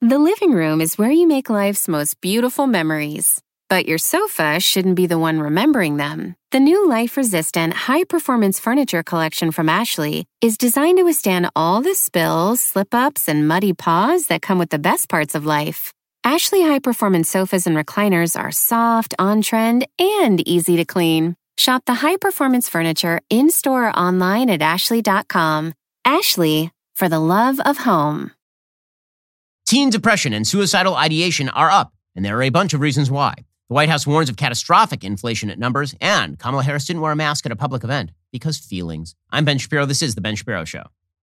The living room is where you make life's most beautiful memories. But your sofa shouldn't be the one remembering them. The new life-resistant, high-performance furniture collection from Ashley is designed to withstand all the spills, slip-ups, and muddy paws that come with the best parts of life. Ashley high-performance sofas and recliners are soft, on-trend, and easy to clean. Shop the high-performance furniture in-store or online at ashley.com. Ashley, for the love of home. Teen depression and suicidal ideation are up, and there are a bunch of reasons why. The White House warns of catastrophic inflation at numbers, and Kamala Harris didn't wear a mask at a public event because feelings. I'm Ben Shapiro. This is The Ben Shapiro Show.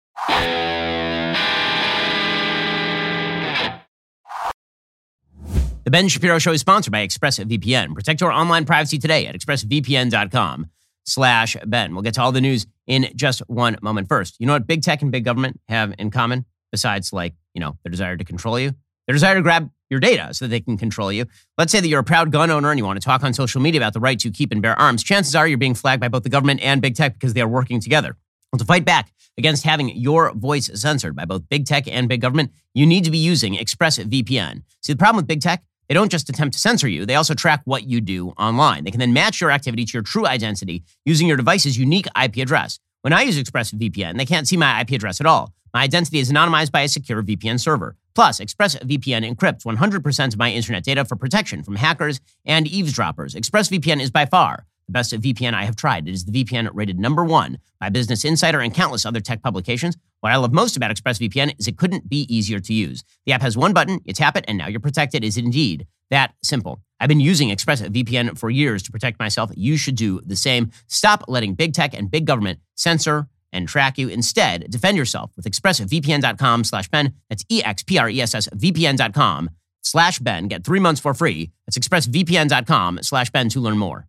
The Ben Shapiro Show is sponsored by ExpressVPN. Protect your online privacy today at expressvpn.com/Ben. We'll get to all the news in just one moment. First, you know what big tech and big government have in common? Besides, their desire to control you? Their desire to grab your data so that they can control you. Let's say that you're a proud gun owner and you want to talk on social media about the right to keep and bear arms. Chances are you're being flagged by both the government and big tech because they are working together. Well, to fight back against having your voice censored by both big tech and big government, you need to be using ExpressVPN. See, the problem with big tech, they don't just attempt to censor you, they also track what you do online. They can then match your activity to your true identity using your device's unique IP address. When I use ExpressVPN, they can't see my IP address at all. My identity is anonymized by a secure VPN server. Plus, ExpressVPN encrypts 100% of my internet data for protection from hackers and eavesdroppers. ExpressVPN is by far the best VPN I have tried. It is the VPN rated #1 by Business Insider and countless other tech publications. What I love most about ExpressVPN is it couldn't be easier to use. The app has one button, you tap it, and now you're protected. It is indeed that simple. I've been using ExpressVPN for years to protect myself. You should do the same. Stop letting big tech and big government censor and track you. Instead, defend yourself with expressvpn.com/Ben. That's expressvpn.com/Ben. Get 3 months for free. That's expressvpn.com/Ben to learn more.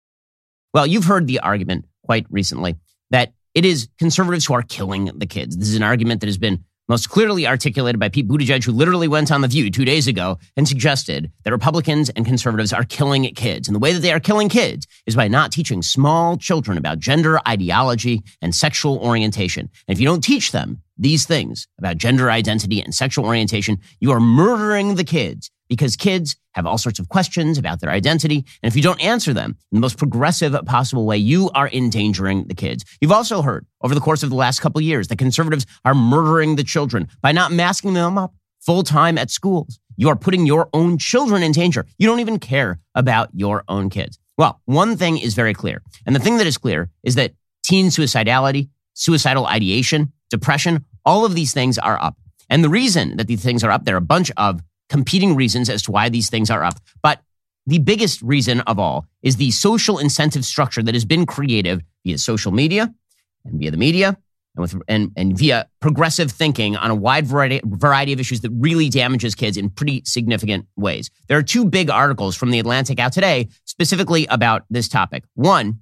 Well, you've heard the argument quite recently that it is conservatives who are killing the kids. This is an argument that has been most clearly articulated by Pete Buttigieg, who literally went on The View 2 days ago and suggested that Republicans and conservatives are killing kids. And the way that they are killing kids is by not teaching small children about gender ideology and sexual orientation. And if you don't teach them these things about gender identity and sexual orientation, you are murdering the kids, because kids have all sorts of questions about their identity. And if you don't answer them in the most progressive possible way, you are endangering the kids. You've also heard over the course of the last couple of years that conservatives are murdering the children by not masking them up full-time at schools. You are putting your own children in danger. You don't even care about your own kids. Well, one thing is very clear. And the thing that is clear is that teen suicidality, suicidal ideation, depression, all of these things are up. And the reason that these things are up, there are a bunch of competing reasons as to why these things are up. But the biggest reason of all is the social incentive structure that has been created via social media and via the media and via progressive thinking on a wide variety of issues that really damages kids in pretty significant ways. There are 2 big articles from The Atlantic out today specifically about this topic. One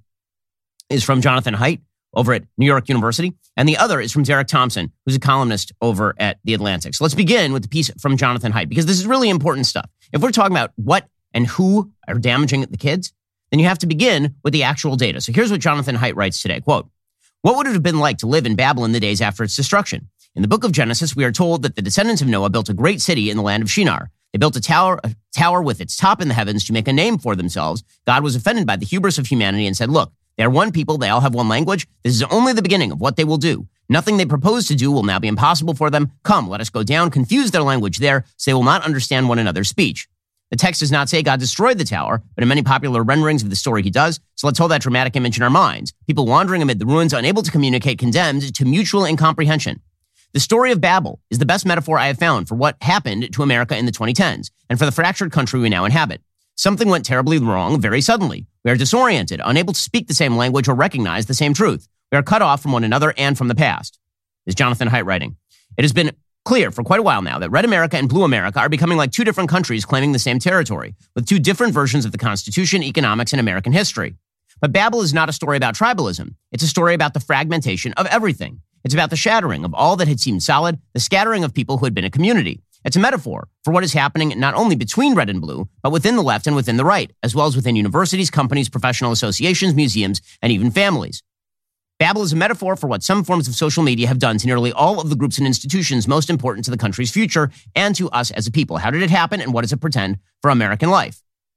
is from Jonathan Haidt over at New York University, and the other is from Derek Thompson, who's a columnist over at The Atlantic. So let's begin with the piece from Jonathan Haidt, because this is really important stuff. If we're talking about what and who are damaging the kids, then you have to begin with the actual data. So here's what Jonathan Haidt writes today, quote, "What would it have been like to live in Babel in the days after its destruction? In the book of Genesis, we are told that the descendants of Noah built a great city in the land of Shinar. They built a tower with its top in the heavens to make a name for themselves. God was offended by the hubris of humanity and said, look, they are one people, they all have one language. This is only the beginning of what they will do. Nothing they propose to do will now be impossible for them. Come, let us go down, confuse their language there, so they will not understand one another's speech." The text does not say God destroyed the tower, but in many popular renderings of the story he does. So let's hold that dramatic image in our minds. People wandering amid the ruins, unable to communicate, condemned to mutual incomprehension. The story of Babel is the best metaphor I have found for what happened to America in the 2010s and for the fractured country we now inhabit. Something went terribly wrong very suddenly. We are disoriented, unable to speak the same language or recognize the same truth. We are cut off from one another and from the past. This is Jonathan Haidt writing. It has been clear for quite a while now that Red America and Blue America are becoming like 2 different countries claiming the same territory, with 2 different versions of the Constitution, economics, and American history. But Babel is not a story about tribalism. It's a story about the fragmentation of everything. It's about the shattering of all that had seemed solid, the scattering of people who had been a community. It's a metaphor for what is happening not only between red and blue, but within the left and within the right, as well as within universities, companies, professional associations, museums, and even families. Babel is a metaphor for what some forms of social media have done to nearly all of the groups and institutions most important to the country's future and to us as a people. How did it happen, and what does it portend for American life?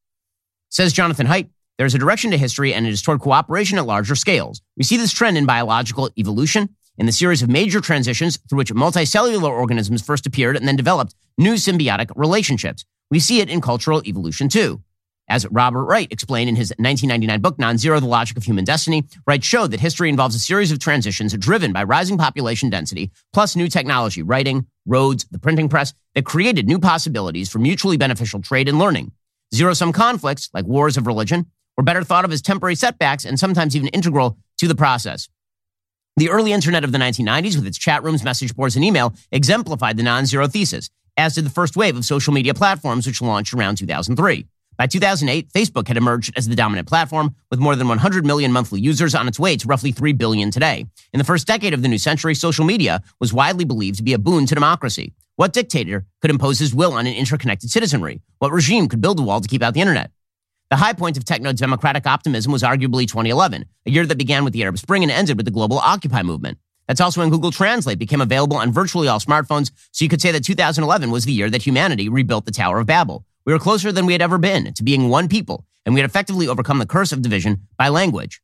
Says Jonathan Haidt, there's a direction to history, and it is toward cooperation at larger scales. We see this trend in biological evolution, in the series of major transitions through which multicellular organisms first appeared and then developed new symbiotic relationships. We see it in cultural evolution, too. As Robert Wright explained in his 1999 book, Non-Zero, The Logic of Human Destiny, Wright showed that history involves a series of transitions driven by rising population density, plus new technology, writing, roads, the printing press, that created new possibilities for mutually beneficial trade and learning. Zero-sum conflicts, like wars of religion, were better thought of as temporary setbacks and sometimes even integral to the process. The early internet of the 1990s, with its chat rooms, message boards, and email, exemplified the non-zero thesis, as did the first wave of social media platforms, which launched around 2003. By 2008, Facebook had emerged as the dominant platform, with more than 100 million monthly users on its way to roughly 3 billion today. In the first decade of the new century, social media was widely believed to be a boon to democracy. What dictator could impose his will on an interconnected citizenry? What regime could build a wall to keep out the internet? The high point of techno-democratic optimism was arguably 2011, a year that began with the Arab Spring and ended with the global Occupy movement. That's also when Google Translate became available on virtually all smartphones, so you could say that 2011 was the year that humanity rebuilt the Tower of Babel. We were closer than we had ever been to being one people, and we had effectively overcome the curse of division by language.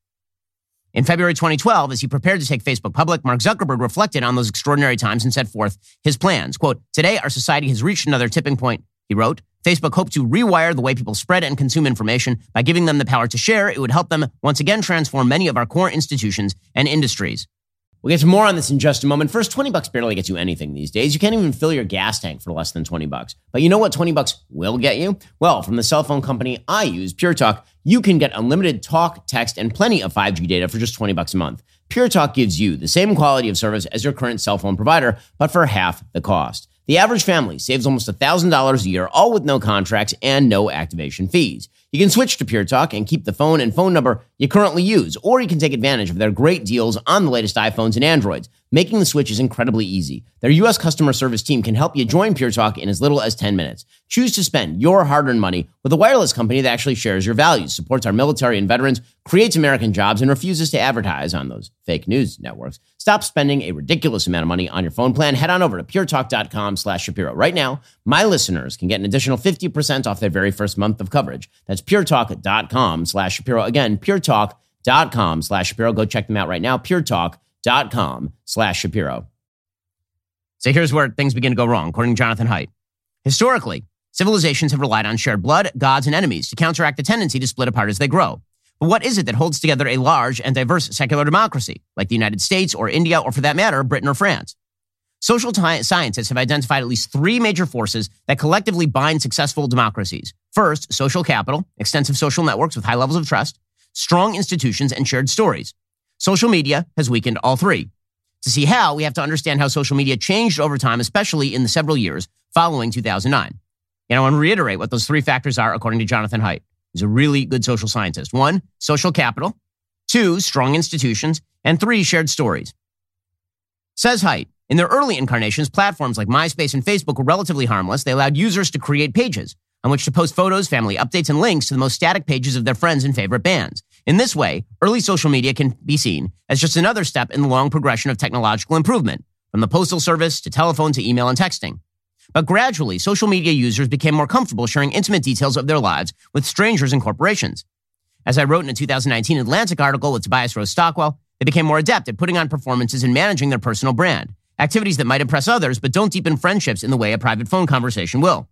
In February 2012, as he prepared to take Facebook public, Mark Zuckerberg reflected on those extraordinary times and set forth his plans. Quote, "Today, our society has reached another tipping point," he wrote. "Facebook hoped to rewire the way people spread and consume information. By giving them the power to share, it would help them once again transform many of our core institutions and industries." We'll get to more on this in just a moment. First, $20 barely gets you anything these days. You can't even fill your gas tank for less than $20. But you know what $20 will get you? Well, from the cell phone company I use, Pure Talk, you can get unlimited talk, text, and plenty of 5G data for just $20 a month. Pure Talk gives you the same quality of service as your current cell phone provider, but for half the cost. The average family saves almost $1,000 a year, all with no contracts and no activation fees. You can switch to Pure Talk and keep the phone and phone number you currently use, or you can take advantage of their great deals on the latest iPhones and Androids. Making the switch is incredibly easy. Their U.S. customer service team can help you join Pure Talk in as little as 10 minutes. Choose to spend your hard-earned money with a wireless company that actually shares your values, supports our military and veterans, creates American jobs, and refuses to advertise on those fake news networks. Stop spending a ridiculous amount of money on your phone plan. Head on over to puretalk.com/Shapiro. Right now, my listeners can get an additional 50% off their very first month of coverage. That's puretalk.com/Shapiro. Again, puretalk.com/Shapiro. Go check them out right now. puretalk.com/Shapiro. So here's where things begin to go wrong, according to Jonathan Haidt. Historically, civilizations have relied on shared blood, gods, and enemies to counteract the tendency to split apart as they grow. But what is it that holds together a large and diverse secular democracy, like the United States or India, or for that matter, Britain or France? Social scientists have identified at least 3 major forces that collectively bind successful democracies. First, social capital, extensive social networks with high levels of trust, strong institutions, and shared stories. Social media has weakened all 3. To see how, we have to understand how social media changed over time, especially in the several years following 2009. And I want to reiterate what those 3 factors are, according to Jonathan Haidt. He's a really good social scientist. 1, social capital. 2, strong institutions. And 3, shared stories. Says Haidt, in their early incarnations, platforms like MySpace and Facebook were relatively harmless. They allowed users to create pages on which to post photos, family updates, and links to the most static pages of their friends and favorite bands. In this way, early social media can be seen as just another step in the long progression of technological improvement, from the postal service to telephone to email and texting. But gradually, social media users became more comfortable sharing intimate details of their lives with strangers and corporations. As I wrote in a 2019 Atlantic article with Tobias Rose Stockwell, they became more adept at putting on performances and managing their personal brand, activities that might impress others but don't deepen friendships in the way a private phone conversation will.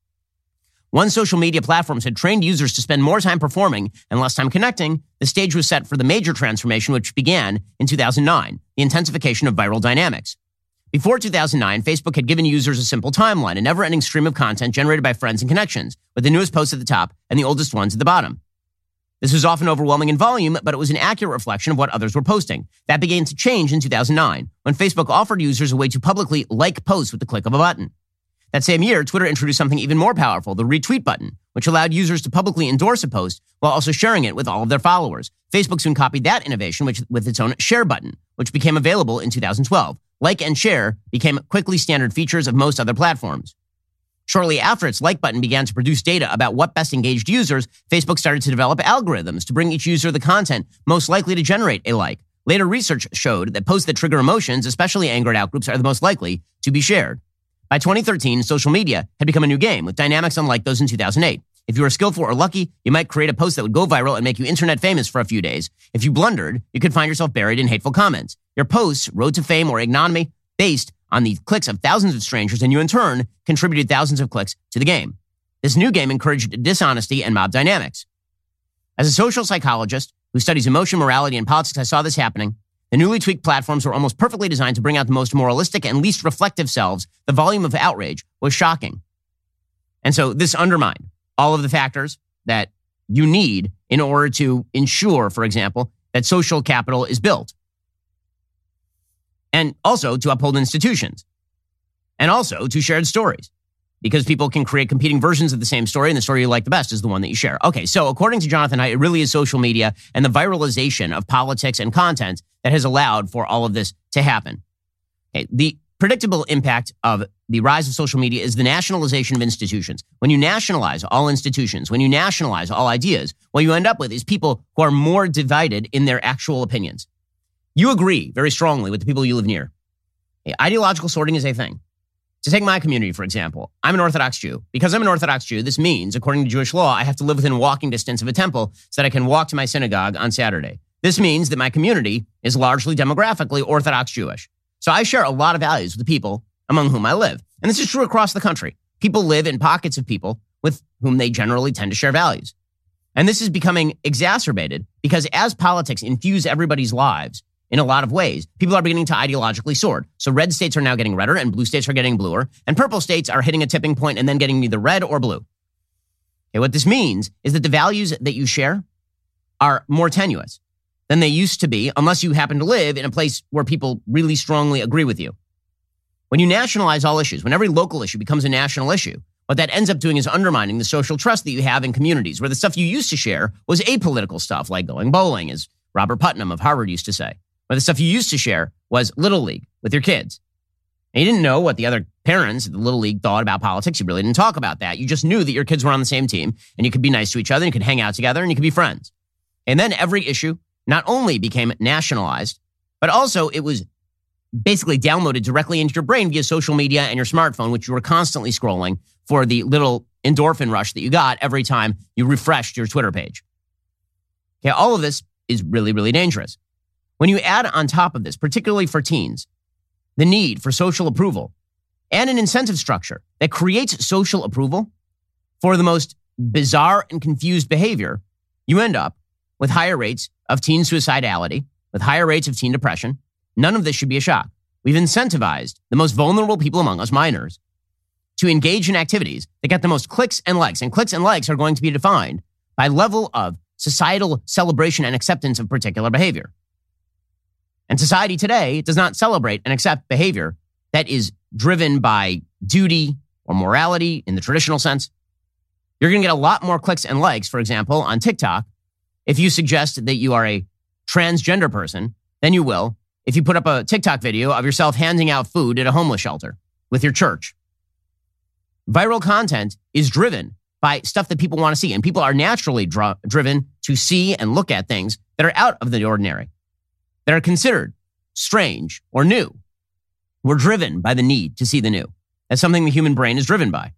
Once social media platforms had trained users to spend more time performing and less time connecting, the stage was set for the major transformation which began in 2009, the intensification of viral dynamics. Before 2009, Facebook had given users a simple timeline, a never-ending stream of content generated by friends and connections, with the newest posts at the top and the oldest ones at the bottom. This was often overwhelming in volume, but it was an accurate reflection of what others were posting. That began to change in 2009, when Facebook offered users a way to publicly like posts with the click of a button. That same year, Twitter introduced something even more powerful, the retweet button, which allowed users to publicly endorse a post while also sharing it with all of their followers. Facebook soon copied that innovation with its own share button, which became available in 2012. Like and share became quickly standard features of most other platforms. Shortly after its like button began to produce data about what best engaged users, Facebook started to develop algorithms to bring each user the content most likely to generate a like, Later research showed that posts that trigger emotions, especially anger and outgroups, are the most likely to be shared. By 2013, social media had become a new game with dynamics unlike those in 2008. If you were skillful or lucky, you might create a post that would go viral and make you internet famous for a few days. If you blundered, you could find yourself buried in hateful comments. Your posts rode to fame or ignominy based on the clicks of thousands of strangers, and you in turn contributed thousands of clicks to the game. This new game encouraged dishonesty and mob dynamics. As a social psychologist who studies emotion, morality, and politics, I saw this happening. The newly tweaked platforms were almost perfectly designed to bring out the most moralistic and least reflective selves. The volume of outrage was shocking. And so this undermined all of the factors that you need in order to ensure, for example, that social capital is built. And also to uphold institutions. And also to shared stories. Because people can create competing versions of the same story, and the story you like the best is the one that you share. Okay, so according to Jonathan Haidt, it really is social media and the viralization of politics and content that has allowed for all of this to happen. Okay, the predictable impact of the rise of social media is the nationalization of institutions. When you nationalize all institutions, when you nationalize all ideas, what you end up with is people who are more divided in their actual opinions. You agree very strongly with the people you live near. Okay, ideological sorting is a thing. To take my community, for example, I'm an Orthodox Jew. Because I'm an Orthodox Jew, this means, according to Jewish law, I have to live within walking distance of a temple so that I can walk to my synagogue on Saturday. This means that my community is largely demographically Orthodox Jewish. So I share a lot of values with the people among whom I live. And this is true across the country. People live in pockets of people with whom they generally tend to share values. And this is becoming exacerbated because as politics infuse everybody's lives, in a lot of ways, people are beginning to ideologically sort. So red states are now getting redder and blue states are getting bluer, and purple states are hitting a tipping point and then getting either red or blue. Okay, what this means is that the values that you share are more tenuous than they used to be unless you happen to live in a place where people really strongly agree with you. When you nationalize all issues, when every local issue becomes a national issue, what that ends up doing is undermining the social trust that you have in communities where the stuff you used to share was apolitical stuff like going bowling, as Robert Putnam of Harvard used to say. Where the stuff you used to share was Little League with your kids. And you didn't know what the other parents at the Little League thought about politics. You really didn't talk about that. You just knew that your kids were on the same team and you could be nice to each other and you could hang out together and you could be friends. And then every issue not only became nationalized, but also it was basically downloaded directly into your brain via social media and your smartphone, which you were constantly scrolling for the little endorphin rush that you got every time you refreshed your Twitter page. Okay, all of this is really, really dangerous. When you add on top of this, particularly for teens, the need for social approval and an incentive structure that creates social approval for the most bizarre and confused behavior, you end up with higher rates of teen suicidality, with higher rates of teen depression. None of this should be a shock. We've incentivized the most vulnerable people among us, minors, to engage in activities that get the most clicks and likes. And clicks and likes are going to be defined by level of societal celebration and acceptance of particular behavior. And society today does not celebrate and accept behavior that is driven by duty or morality in the traditional sense. You're going to get a lot more clicks and likes, for example, on TikTok, if you suggest that you are a transgender person, than you will if you put up a TikTok video of yourself handing out food at a homeless shelter with your church. Viral content is driven by stuff that people want to see, and people are naturally driven to see and look at things that are out of the ordinary, that are considered strange or new. We're driven by the need to see the new. That's something the human brain is driven by.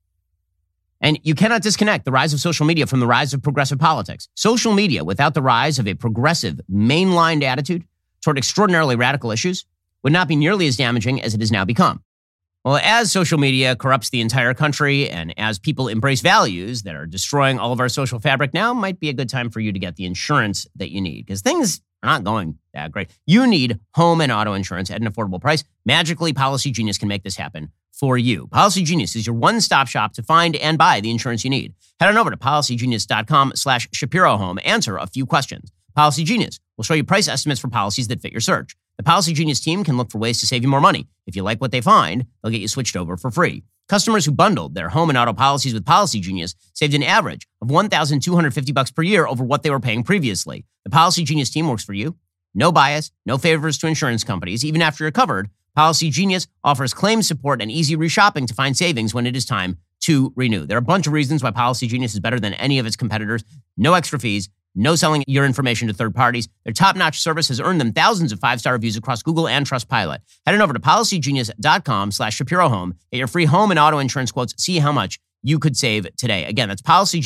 And you cannot disconnect the rise of social media from the rise of progressive politics. Social media, without the rise of a progressive, mainlined attitude toward extraordinarily radical issues, would not be nearly as damaging as it has now become. Well, as social media corrupts the entire country and as people embrace values that are destroying all of our social fabric, now might be a good time for you to get the insurance that you need, because things are not going that great. You need home and auto insurance at an affordable price. Magically, Policy Genius can make this happen for you. Policy Genius is your one-stop shop to find and buy the insurance you need. Head on over to policygenius.com/ShapiroHome. Answer a few questions. Policy Genius will show you price estimates for policies that fit your search. The Policy Genius team can look for ways to save you more money. If you like what they find, they'll get you switched over for free. Customers who bundled their home and auto policies with Policy Genius saved an average of $1,250 per year over what they were paying previously. The Policy Genius team works for you. No bias, no favors to insurance companies. Even after you're covered, Policy Genius offers claim support and easy reshopping to find savings when it is time to renew. There are a bunch of reasons why Policy Genius is better than any of its competitors. No extra fees, no selling your information to third parties. Their top-notch service has earned them thousands of 5-star reviews across Google and Trustpilot. Head on over to PolicyGenius.com/ShapiroHome. Get your free home and auto insurance quotes. See how much you could save today. Again, that's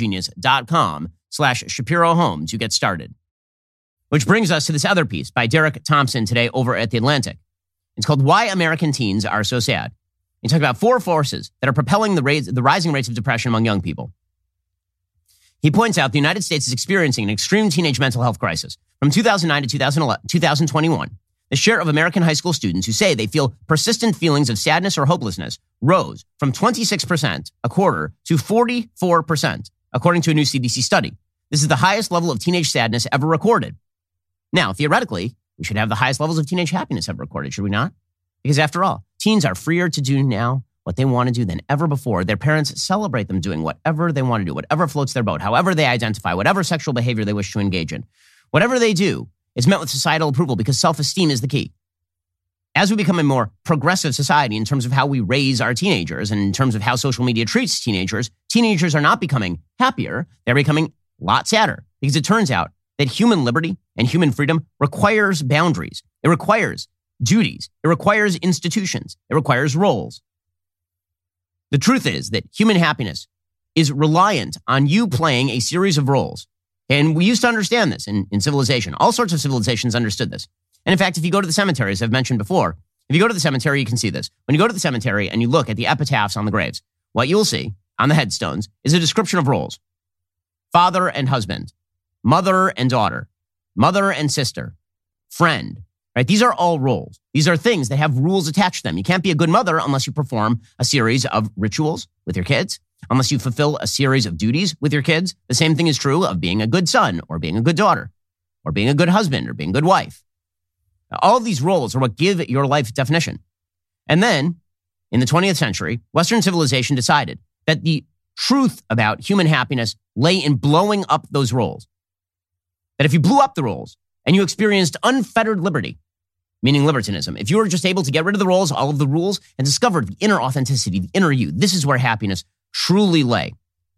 PolicyGenius.com/ShapiroHome to get started. Which brings us to this other piece by Derek Thompson today over at The Atlantic. It's called Why American Teens Are So Sad. He talks about 4 forces that are propelling the rising rates of depression among young people. He points out the United States is experiencing an extreme teenage mental health crisis. From 2009 to 2021, the share of American high school students who say they feel persistent feelings of sadness or hopelessness rose from 26% a quarter to 44%, according to a new CDC study. This is the highest level of teenage sadness ever recorded. Now, theoretically, we should have the highest levels of teenage happiness ever recorded, should we not? Because after all, teens are freer to do now what they want to do than ever before. Their parents celebrate them doing whatever they want to do, whatever floats their boat, however they identify, whatever sexual behavior they wish to engage in. Whatever they do is met with societal approval because self-esteem is the key. As we become a more progressive society in terms of how we raise our teenagers and in terms of how social media treats teenagers, teenagers are not becoming happier. They're becoming a lot sadder because it turns out that human liberty and human freedom requires boundaries. It requires duties. It requires institutions. It requires roles. The truth is that human happiness is reliant on you playing a series of roles. And we used to understand this in civilization. All sorts of civilizations understood this. And in fact, if you go to the cemetery, as I've mentioned before, if you go to the cemetery, you can see this. When you go to the cemetery and you look at the epitaphs on the graves, what you'll see on the headstones is a description of roles. Father and husband, mother and daughter, mother and sister, friend. Right? These are all roles. These are things that have rules attached to them. You can't be a good mother unless you perform a series of rituals with your kids, unless you fulfill a series of duties with your kids. The same thing is true of being a good son or being a good daughter or being a good husband or being a good wife. All of these roles are what give your life definition. And then in the 20th century, Western civilization decided that the truth about human happiness lay in blowing up those roles. That if you blew up the roles and you experienced unfettered liberty, meaning libertinism, if you were just able to get rid of the roles, all of the rules, and discovered the inner authenticity, the inner you, this is where happiness truly lay.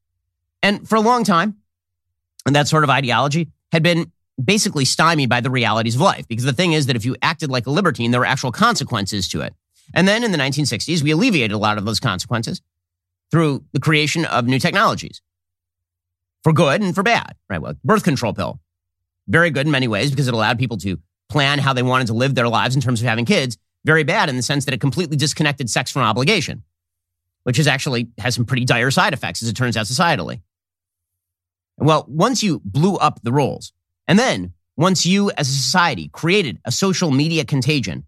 And for a long time, and that sort of ideology had been basically stymied by the realities of life. Because the thing is that if you acted like a libertine, there were actual consequences to it. And then in the 1960s, we alleviated a lot of those consequences through the creation of new technologies. For good and for bad. Right? Well, birth control pill. Very good in many ways because it allowed people to plan how they wanted to live their lives in terms of having kids. Very bad in the sense that it completely disconnected sex from obligation, which has some pretty dire side effects, as it turns out, societally. Well, once you blew up the roles, and then once you as a society created a social media contagion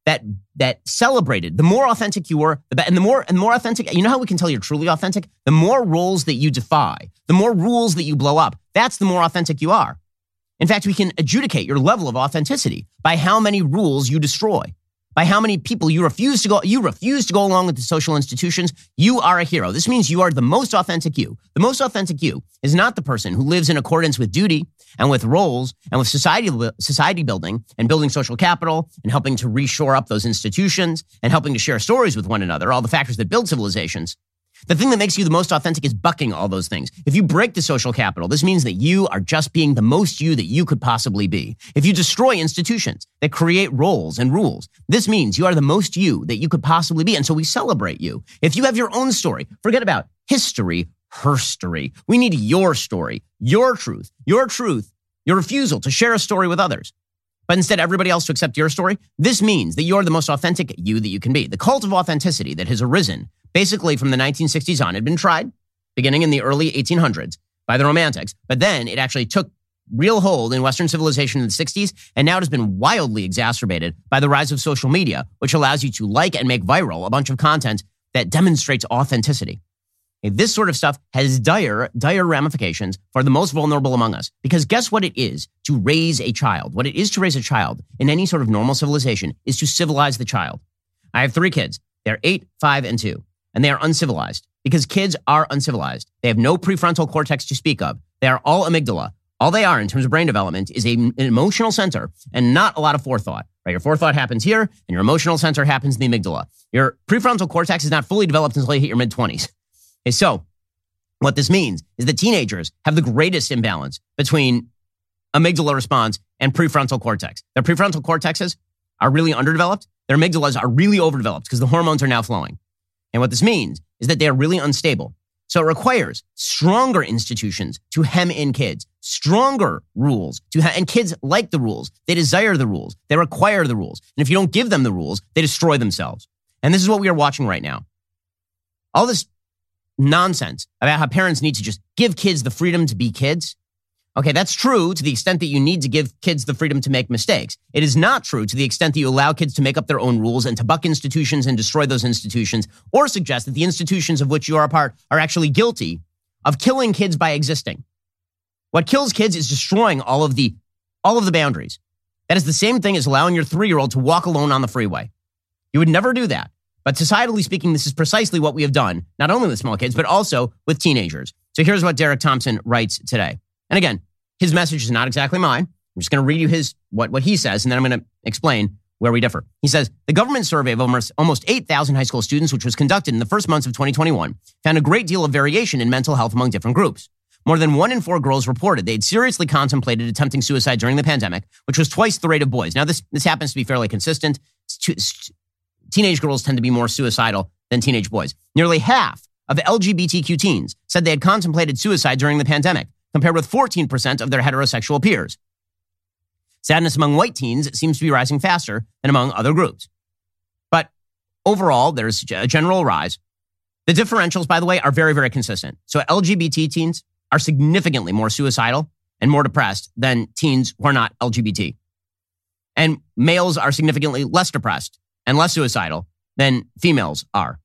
that celebrated the more authentic you were, and the more authentic, you know how we can tell you're truly authentic? The more roles that you defy, the more rules that you blow up, that's the more authentic you are. In fact, we can adjudicate your level of authenticity by how many rules you destroy, by how many people you refuse to go along with the social institutions. You are a hero. This means you are the most authentic you. The most authentic you is not the person who lives in accordance with duty and with roles and with society building and building social capital and helping to reshore up those institutions and helping to share stories with one another, all the factors that build civilizations. The thing that makes you the most authentic is bucking all those things. If you break the social capital, this means that you are just being the most you that you could possibly be. If you destroy institutions that create roles and rules, this means you are the most you that you could possibly be. And so we celebrate you. If you have your own story, forget about history, herstory. We need your story, your truth, your refusal to share a story with others. But instead, everybody else to accept your story. This means that you're the most authentic you that you can be. The cult of authenticity that has arisen basically from the 1960s on had been tried beginning in the early 1800s by the Romantics. But then it actually took real hold in Western civilization in the 60s. And now it has been wildly exacerbated by the rise of social media, which allows you to like and make viral a bunch of content that demonstrates authenticity. This sort of stuff has dire ramifications for the most vulnerable among us. Because guess what it is to raise a child? What it is to raise a child in any sort of normal civilization is to civilize the child. I have 3 kids. They're 8, 5, and 2. And they are uncivilized because kids are uncivilized. They have no prefrontal cortex to speak of. They are all amygdala. All they are in terms of brain development is an emotional center and not a lot of forethought. Right? Your forethought happens here and your emotional center happens in the amygdala. Your prefrontal cortex is not fully developed until you hit your mid-20s. Okay, so what this means is that teenagers have the greatest imbalance between amygdala response and prefrontal cortex. Their prefrontal cortexes are really underdeveloped. Their amygdalas are really overdeveloped because the hormones are now flowing. And what this means is that they are really unstable. So it requires stronger institutions to hem in kids, stronger rules and kids like the rules. They desire the rules. They require the rules. And if you don't give them the rules, they destroy themselves. And this is what we are watching right now. All this nonsense about how parents need to just give kids the freedom to be kids. Okay, that's true to the extent that you need to give kids the freedom to make mistakes. It is not true to the extent that you allow kids to make up their own rules and to buck institutions and destroy those institutions, or suggest that the institutions of which you are a part are actually guilty of killing kids by existing. What kills kids is destroying all of the boundaries. That is the same thing as allowing your 3-year-old to walk alone on the freeway. You would never do that. But societally speaking, this is precisely what we have done, not only with small kids, but also with teenagers. So here's what Derek Thompson writes today. And again, his message is not exactly mine. I'm just going to read you what he says, and then I'm going to explain where we differ. He says, the government survey of almost 8,000 high school students, which was conducted in the first months of 2021, found a great deal of variation in mental health among different groups. More than 1 in 4 girls reported they had seriously contemplated attempting suicide during the pandemic, which was twice the rate of boys. Now, this happens to be fairly consistent. Teenage girls tend to be more suicidal than teenage boys. Nearly half of LGBTQ teens said they had contemplated suicide during the pandemic, compared with 14% of their heterosexual peers. Sadness among white teens seems to be rising faster than among other groups. But overall, there's a general rise. The differentials, by the way, are very, very consistent. So LGBT teens are significantly more suicidal and more depressed than teens who are not LGBT. And males are significantly less depressed and less suicidal than females are.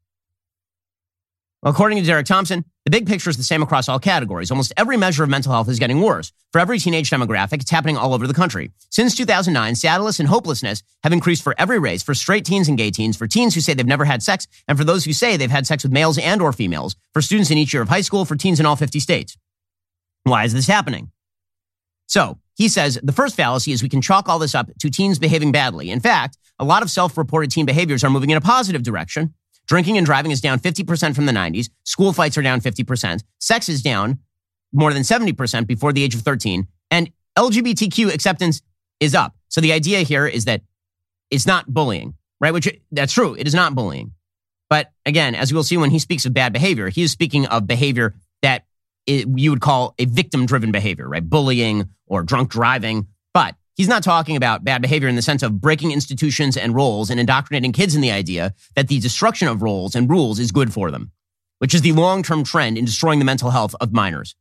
Well, according to Derek Thompson, the big picture is the same across all categories. Almost every measure of mental health is getting worse. For every teenage demographic, it's happening all over the country. Since 2009, sadness and hopelessness have increased for every race, for straight teens and gay teens, for teens who say they've never had sex, and for those who say they've had sex with males and or females, for students in each year of high school, for teens in all 50 states. Why is this happening? So, he says the first fallacy is we can chalk all this up to teens behaving badly. In fact, a lot of self-reported teen behaviors are moving in a positive direction. Drinking and driving is down 50% from the 90s. School fights are down 50%. Sex is down more than 70% before the age of 13. And LGBTQ acceptance is up. So the idea here is that it's not bullying, right? That's true. It is not bullying. But again, as we'll see when he speaks of bad behavior, he is speaking of behavior that you would call a victim-driven behavior, right? Bullying or drunk driving. But he's not talking about bad behavior in the sense of breaking institutions and roles and indoctrinating kids in the idea that the destruction of roles and rules is good for them, which is the long-term trend in destroying the mental health of minors.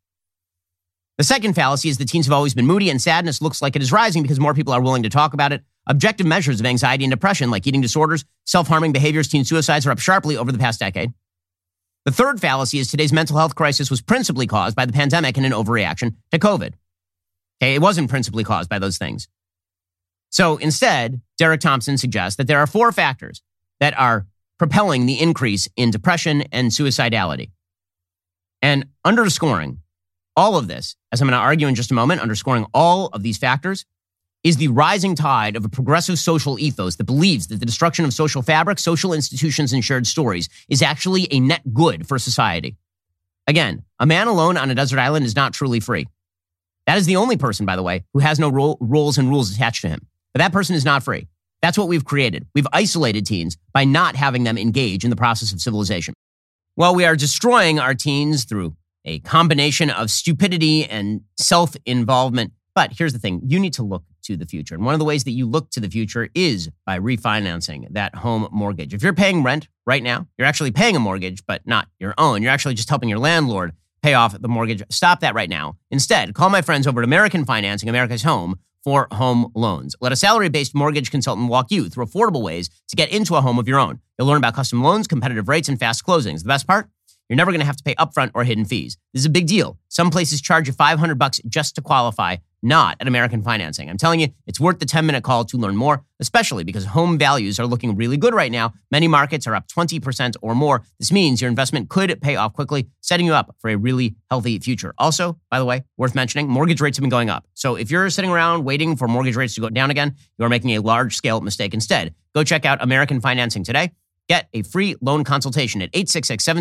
The second fallacy is that teens have always been moody, and sadness looks like it is rising because more people are willing to talk about it. Objective measures of anxiety and depression, like eating disorders, self-harming behaviors, teen suicides, are up sharply over the past decade. The third fallacy is today's mental health crisis was principally caused by the pandemic and an overreaction to COVID. Okay, it wasn't principally caused by those things. So instead, Derek Thompson suggests that there are 4 factors that are propelling the increase in depression and suicidality. And underscoring all of this, as I'm going to argue in just a moment, underscoring all of these factors is the rising tide of a progressive social ethos that believes that the destruction of social fabric, social institutions, and shared stories is actually a net good for society. Again, a man alone on a desert island is not truly free. That is the only person, by the way, who has no roles and rules attached to him. But that person is not free. That's what we've created. We've isolated teens by not having them engage in the process of civilization. Well, we are destroying our teens through a combination of stupidity and self-involvement. But here's the thing. You need to look to the future. And one of the ways that you look to the future is by refinancing that home mortgage. If you're paying rent right now, you're actually paying a mortgage, but not your own. You're actually just helping your landlord pay off the mortgage. Stop that right now. Instead, call my friends over at American Financing, America's home for home loans. Let a salary-based mortgage consultant walk you through affordable ways to get into a home of your own. You'll learn about custom loans, competitive rates, and fast closings. The best part? You're never going to have to pay upfront or hidden fees. This is a big deal. Some places charge you $500 just to qualify, not at American Financing. I'm telling you, it's worth the 10-minute call to learn more, especially because home values are looking really good right now. Many markets are up 20% or more. This means your investment could pay off quickly, setting you up for a really healthy future. Also, by the way, worth mentioning, mortgage rates have been going up. So if you're sitting around waiting for mortgage rates to go down again, you are making a large-scale mistake instead. Go check out American Financing today. Get a free loan consultation at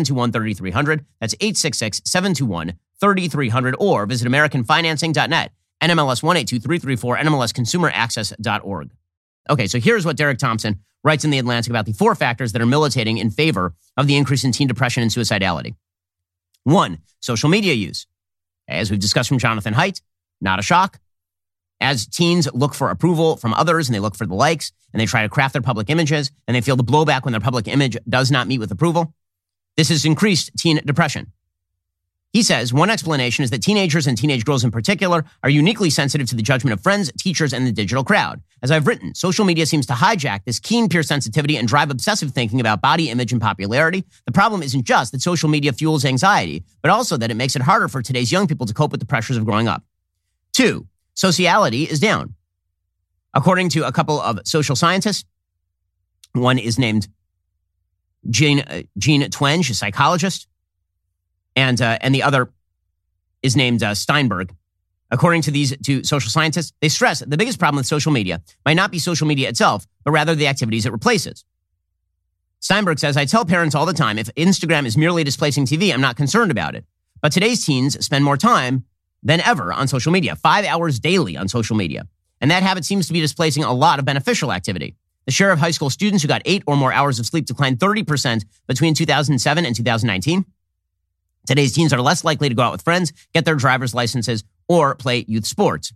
866-721-3300. That's 866-721-3300, or visit AmericanFinancing.net. NMLS 182334, NMLSconsumeraccess.org. Okay, so here's what Derek Thompson writes in The Atlantic about the 4 factors that are militating in favor of the increase in teen depression and suicidality. 1, social media use. As we've discussed from Jonathan Haidt, not a shock. As teens look for approval from others and they look for the likes and they try to craft their public images and they feel the blowback when their public image does not meet with approval, this has increased teen depression. He says one explanation is that teenagers and teenage girls in particular are uniquely sensitive to the judgment of friends, teachers, and the digital crowd. As I've written, social media seems to hijack this keen peer sensitivity and drive obsessive thinking about body image and popularity. The problem isn't just that social media fuels anxiety, but also that it makes it harder for today's young people to cope with the pressures of growing up. 2, sociality is down. According to a couple of social scientists, one is named Jean Twenge, a psychologist, and the other is named Steinberg. According to these two social scientists, they stress that the biggest problem with social media might not be social media itself, but rather the activities it replaces. Steinberg says, I tell parents all the time, if Instagram is merely displacing TV, I'm not concerned about it. But today's teens spend more time than ever on social media, 5 hours daily on social media. And that habit seems to be displacing a lot of beneficial activity. The share of high school students who got 8 or more hours of sleep declined 30% between 2007 and 2019. Today's teens are less likely to go out with friends, get their driver's licenses, or play youth sports.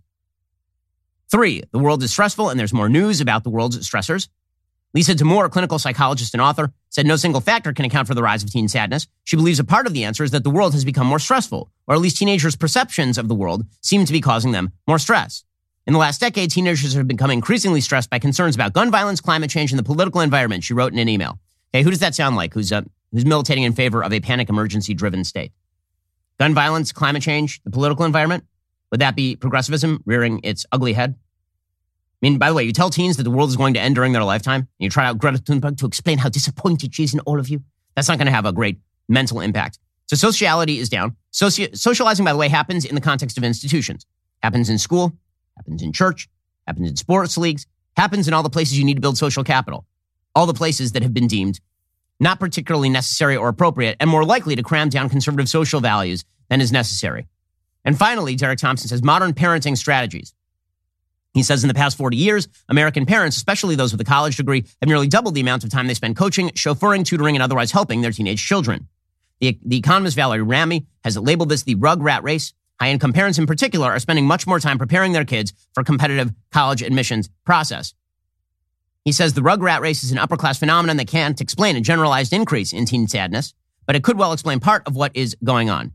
3, the world is stressful and there's more news about the world's stressors. Lisa Damour, clinical psychologist and author, said no single factor can account for the rise of teen sadness. She believes a part of the answer is that the world has become more stressful, or at least teenagers' perceptions of the world seem to be causing them more stress. In the last decade, teenagers have become increasingly stressed by concerns about gun violence, climate change, and the political environment, she wrote in an email. Okay, who does that sound like? Who's militating in favor of a panic emergency-driven state? Gun violence, climate change, the political environment? Would that be progressivism rearing its ugly head? I mean, by the way, you tell teens that the world is going to end during their lifetime, and you try out Greta Thunberg to explain how disappointed she is in all of you. That's not going to have a great mental impact. So sociality is down. Socializing, by the way, happens in the context of institutions. Happens in school, happens in church, happens in sports leagues, happens in all the places you need to build social capital. All the places that have been deemed not particularly necessary or appropriate and more likely to cram down conservative social values than is necessary. And finally, Derek Thompson says modern parenting strategies. He says in the past 40 years, American parents, especially those with a college degree, have nearly doubled the amount of time they spend coaching, chauffeuring, tutoring, and otherwise helping their teenage children. The economist Valerie Rami has labeled this the rug rat race. High-income parents in particular are spending much more time preparing their kids for a competitive college admissions process. He says the rug rat race is an upper-class phenomenon that can't explain a generalized increase in teen sadness, but it could well explain part of what is going on.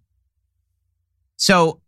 So,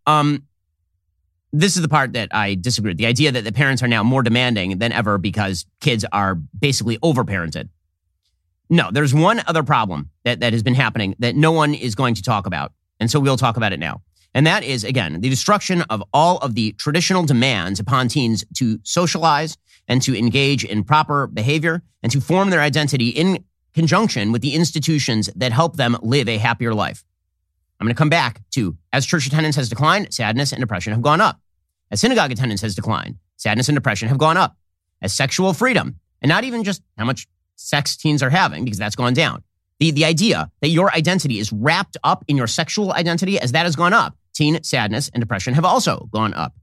this is the part that I disagree with. The idea that the parents are now more demanding than ever because kids are basically overparented. No, there's one other problem that has been happening that no one is going to talk about. And so we'll talk about it now. And that is, again, the destruction of all of the traditional demands upon teens to socialize and to engage in proper behavior and to form their identity in conjunction with the institutions that help them live a happier life. I'm going to come back to, as church attendance has declined, sadness and depression have gone up. As synagogue attendance has declined, sadness and depression have gone up. As sexual freedom, and not even just how much sex teens are having, because that's gone down. The idea that your identity is wrapped up in your sexual identity, as that has gone up, teen sadness and depression have also gone up.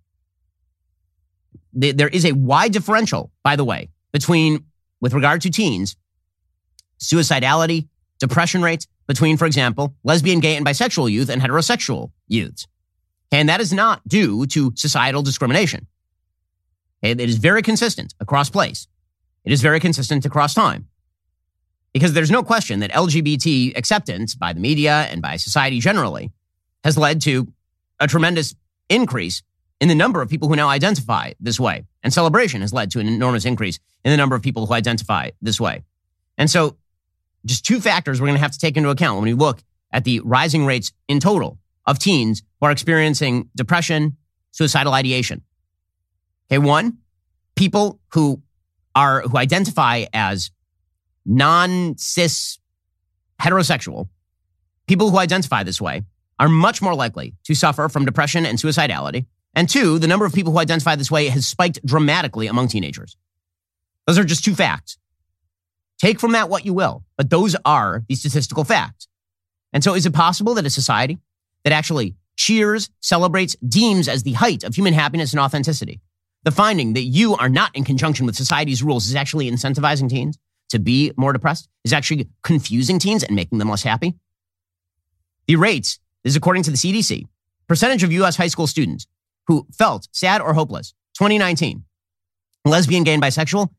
There is a wide differential, by the way, between, with regard to teens, suicidality, depression rates, between, for example, lesbian, gay, and bisexual youth and heterosexual youths. And that is not due to societal discrimination. It is very consistent across place. It is very consistent across time. Because there's no question that LGBT acceptance by the media and by society generally has led to a tremendous increase in the number of people who now identify this way. And celebration has led to an enormous increase in the number of people who identify this way. And so just 2 factors we're going to have to take into account when we look at the rising rates in total of teens who are experiencing depression, suicidal ideation. Okay, 1, people who identify as non-cis heterosexual, people who identify this way are much more likely to suffer from depression and suicidality. And 2, the number of people who identify this way has spiked dramatically among teenagers. Those are just 2 facts. Take from that what you will, but those are the statistical facts. And so is it possible that a society that actually cheers, celebrates, deems as the height of human happiness and authenticity. The finding that you are not in conjunction with society's rules is actually incentivizing teens to be more depressed, is actually confusing teens and making them less happy. The rates, this is according to the CDC, percentage of U.S. high school students who felt sad or hopeless, 2019. Lesbian, gay, and bisexual,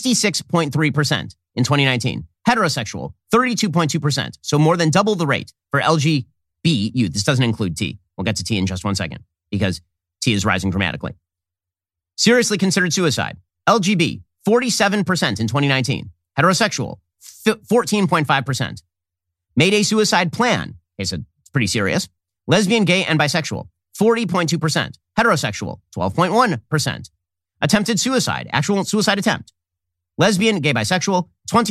66.3% in 2019. Heterosexual, 32.2%. So more than double the rate for LGB youth. This doesn't include T. We'll get to T in just one second because T is rising dramatically. Seriously considered suicide. LGB, 47% in 2019. Heterosexual, 14.5%. Made a suicide plan. Okay, so it's pretty serious. Lesbian, gay, and bisexual, 40.2%. Heterosexual, 12.1%. Attempted suicide, actual suicide attempt. Lesbian, gay, bisexual,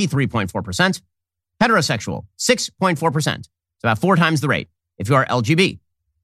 23.4%. Heterosexual, 6.4%. It's about 4 times the rate if you are LGB.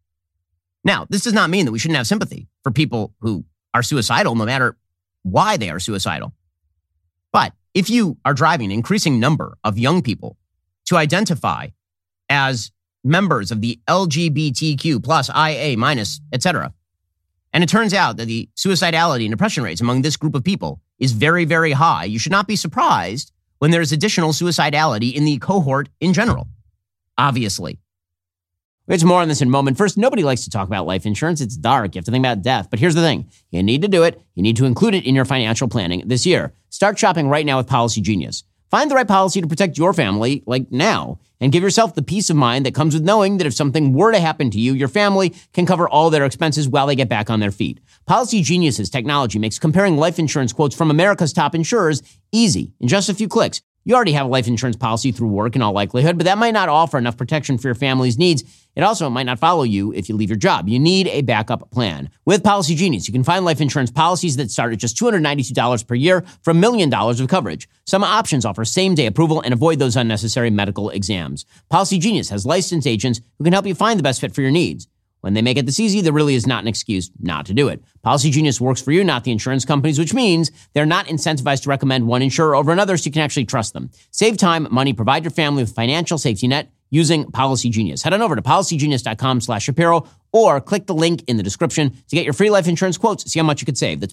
Now, this does not mean that we shouldn't have sympathy for people who are suicidal, no matter why they are suicidal. But if you are driving an increasing number of young people to identify as members of the LGBTQ plus IA minus, etc., and it turns out that the suicidality and depression rates among this group of people is very, very high, you should not be surprised when there's additional suicidality in the cohort in general, obviously. We'll get to more on this in a moment. First, nobody likes to talk about life insurance. It's dark. You have to think about death. But here's the thing. You need to do it. You need to include it in your financial planning this year. Start shopping right now with Policy Genius. Find the right policy to protect your family, like now, and give yourself the peace of mind that comes with knowing that if something were to happen to you, your family can cover all their expenses while they get back on their feet. Policy Genius's technology makes comparing life insurance quotes from America's top insurers easy in just a few clicks. You already have a life insurance policy through work in all likelihood, but that might not offer enough protection for your family's needs. It also might not follow you if you leave your job. You need a backup plan. With Policy Genius, you can find life insurance policies that start at just $292 per year for $1 million of coverage. Some options offer same-day approval and avoid those unnecessary medical exams. Policy Genius has licensed agents who can help you find the best fit for your needs. When they make it this easy, there really is not an excuse not to do it. Policy Genius works for you, not the insurance companies, which means they're not incentivized to recommend one insurer over another, so you can actually trust them. Save time, money, provide your family with financial safety net using Policy Genius. Head on over to policygenius.com/Shapiro or click the link in the description to get your free life insurance quotes. See how much you could save. That's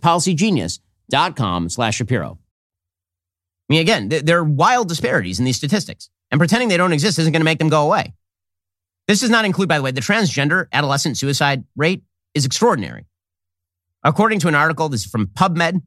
policygenius.com/Shapiro. I mean, again, there are wild disparities in these statistics, and pretending they don't exist isn't going to make them go away. This does not include, by the way, the transgender adolescent suicide rate is extraordinary. According to an article, this is from PubMed.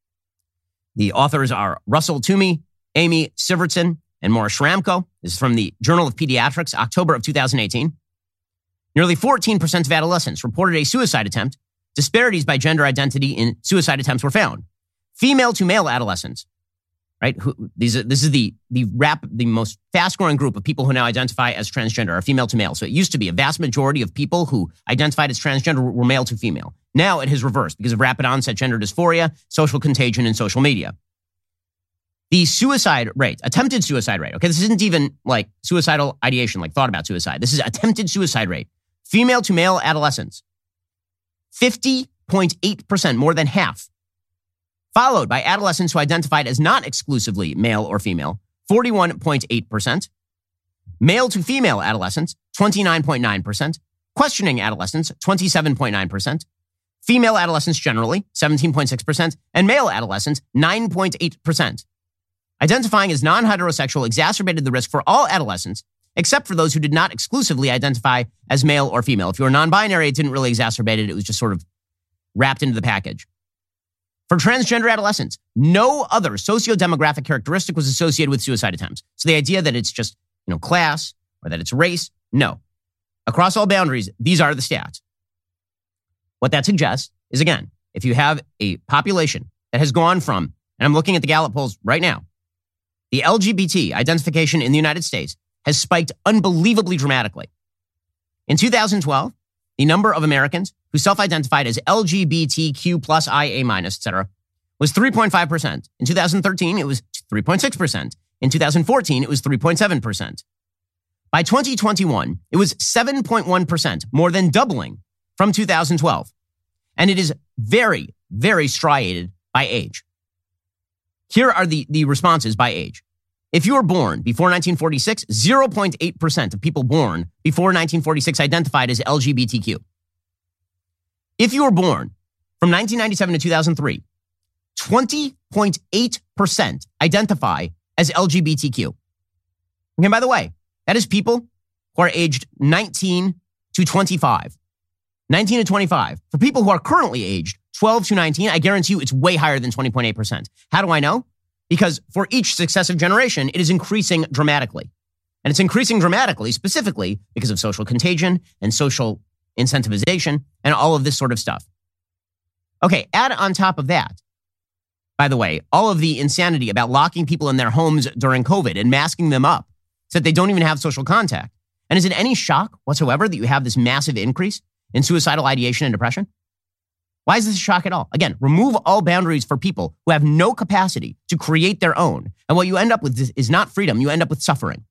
The authors are Russell Toomey, Amy Sivertson, and Maura Shramko. This is from the Journal of Pediatrics, October of 2018. Nearly 14% of adolescents reported a suicide attempt. Disparities by gender identity in suicide attempts were found. Female to male adolescents, right? This is the most fast-growing group of people who now identify as transgender are female to male. So it used to be a vast majority of people who identified as transgender were male to female. Now it has reversed because of rapid onset gender dysphoria, social contagion, and social media. The suicide rate, attempted suicide rate, okay, this isn't even like suicidal ideation, like thought about suicide. This is attempted suicide rate. Female to male adolescents, 50.8%, more than half. Followed by adolescents who identified as not exclusively male or female, 41.8%. Male to female adolescents, 29.9%. Questioning adolescents, 27.9%. Female adolescents generally, 17.6%. And male adolescents, 9.8%. Identifying as non-heterosexual exacerbated the risk for all adolescents, except for those who did not exclusively identify as male or female. If you were non-binary, it didn't really exacerbate it. It was just sort of wrapped into the package. For transgender adolescents, no other socio-demographic characteristic was associated with suicide attempts. So the idea that it's just, class or that it's race, no. Across all boundaries, these are the stats. What that suggests is, again, if you have a population that has gone from, and I'm looking at the Gallup polls right now, the LGBT identification in the United States has spiked unbelievably dramatically. In 2012, the number of Americans who self-identified as LGBTQ plus IA minus, etc., was 3.5%. In 2013, it was 3.6%. In 2014, it was 3.7%. By 2021, it was 7.1%, more than doubling from 2012. And it is very, very striated by age. Here are the responses by age. If you were born before 1946, 0.8% of people born before 1946 identified as LGBTQ. If you were born from 1997 to 2003, 20.8% identify as LGBTQ. And by the way, that is people who are aged 19 to 25. 19 to 25. For people who are currently aged 12 to 19, I guarantee you it's way higher than 20.8%. How do I know? Because for each successive generation, it is increasing dramatically. And it's increasing dramatically specifically because of social contagion and social incentivization and all of this sort of stuff. Okay, add on top of that, by the way, all of the insanity about locking people in their homes during COVID and masking them up so that they don't even have social contact. And is it any shock whatsoever that you have this massive increase in suicidal ideation and depression? Why is this a shock at all? Again, remove all boundaries for people who have no capacity to create their own. And what you end up with is not freedom. You end up with suffering.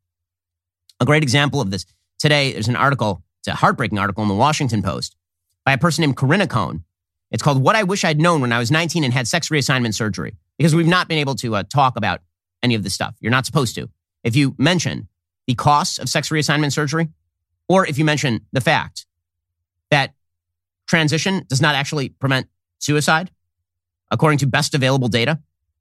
A great example of this today, there's an article, it's a heartbreaking article in the Washington Post by a person named Corinna Cohn. It's called What I Wish I'd Known When I Was 19 and Had Sex Reassignment Surgery. Because we've not been able to talk about any of this stuff. You're not supposed to. If you mention the costs of sex reassignment surgery, or if you mention the fact that transition does not actually prevent suicide, according to best available data.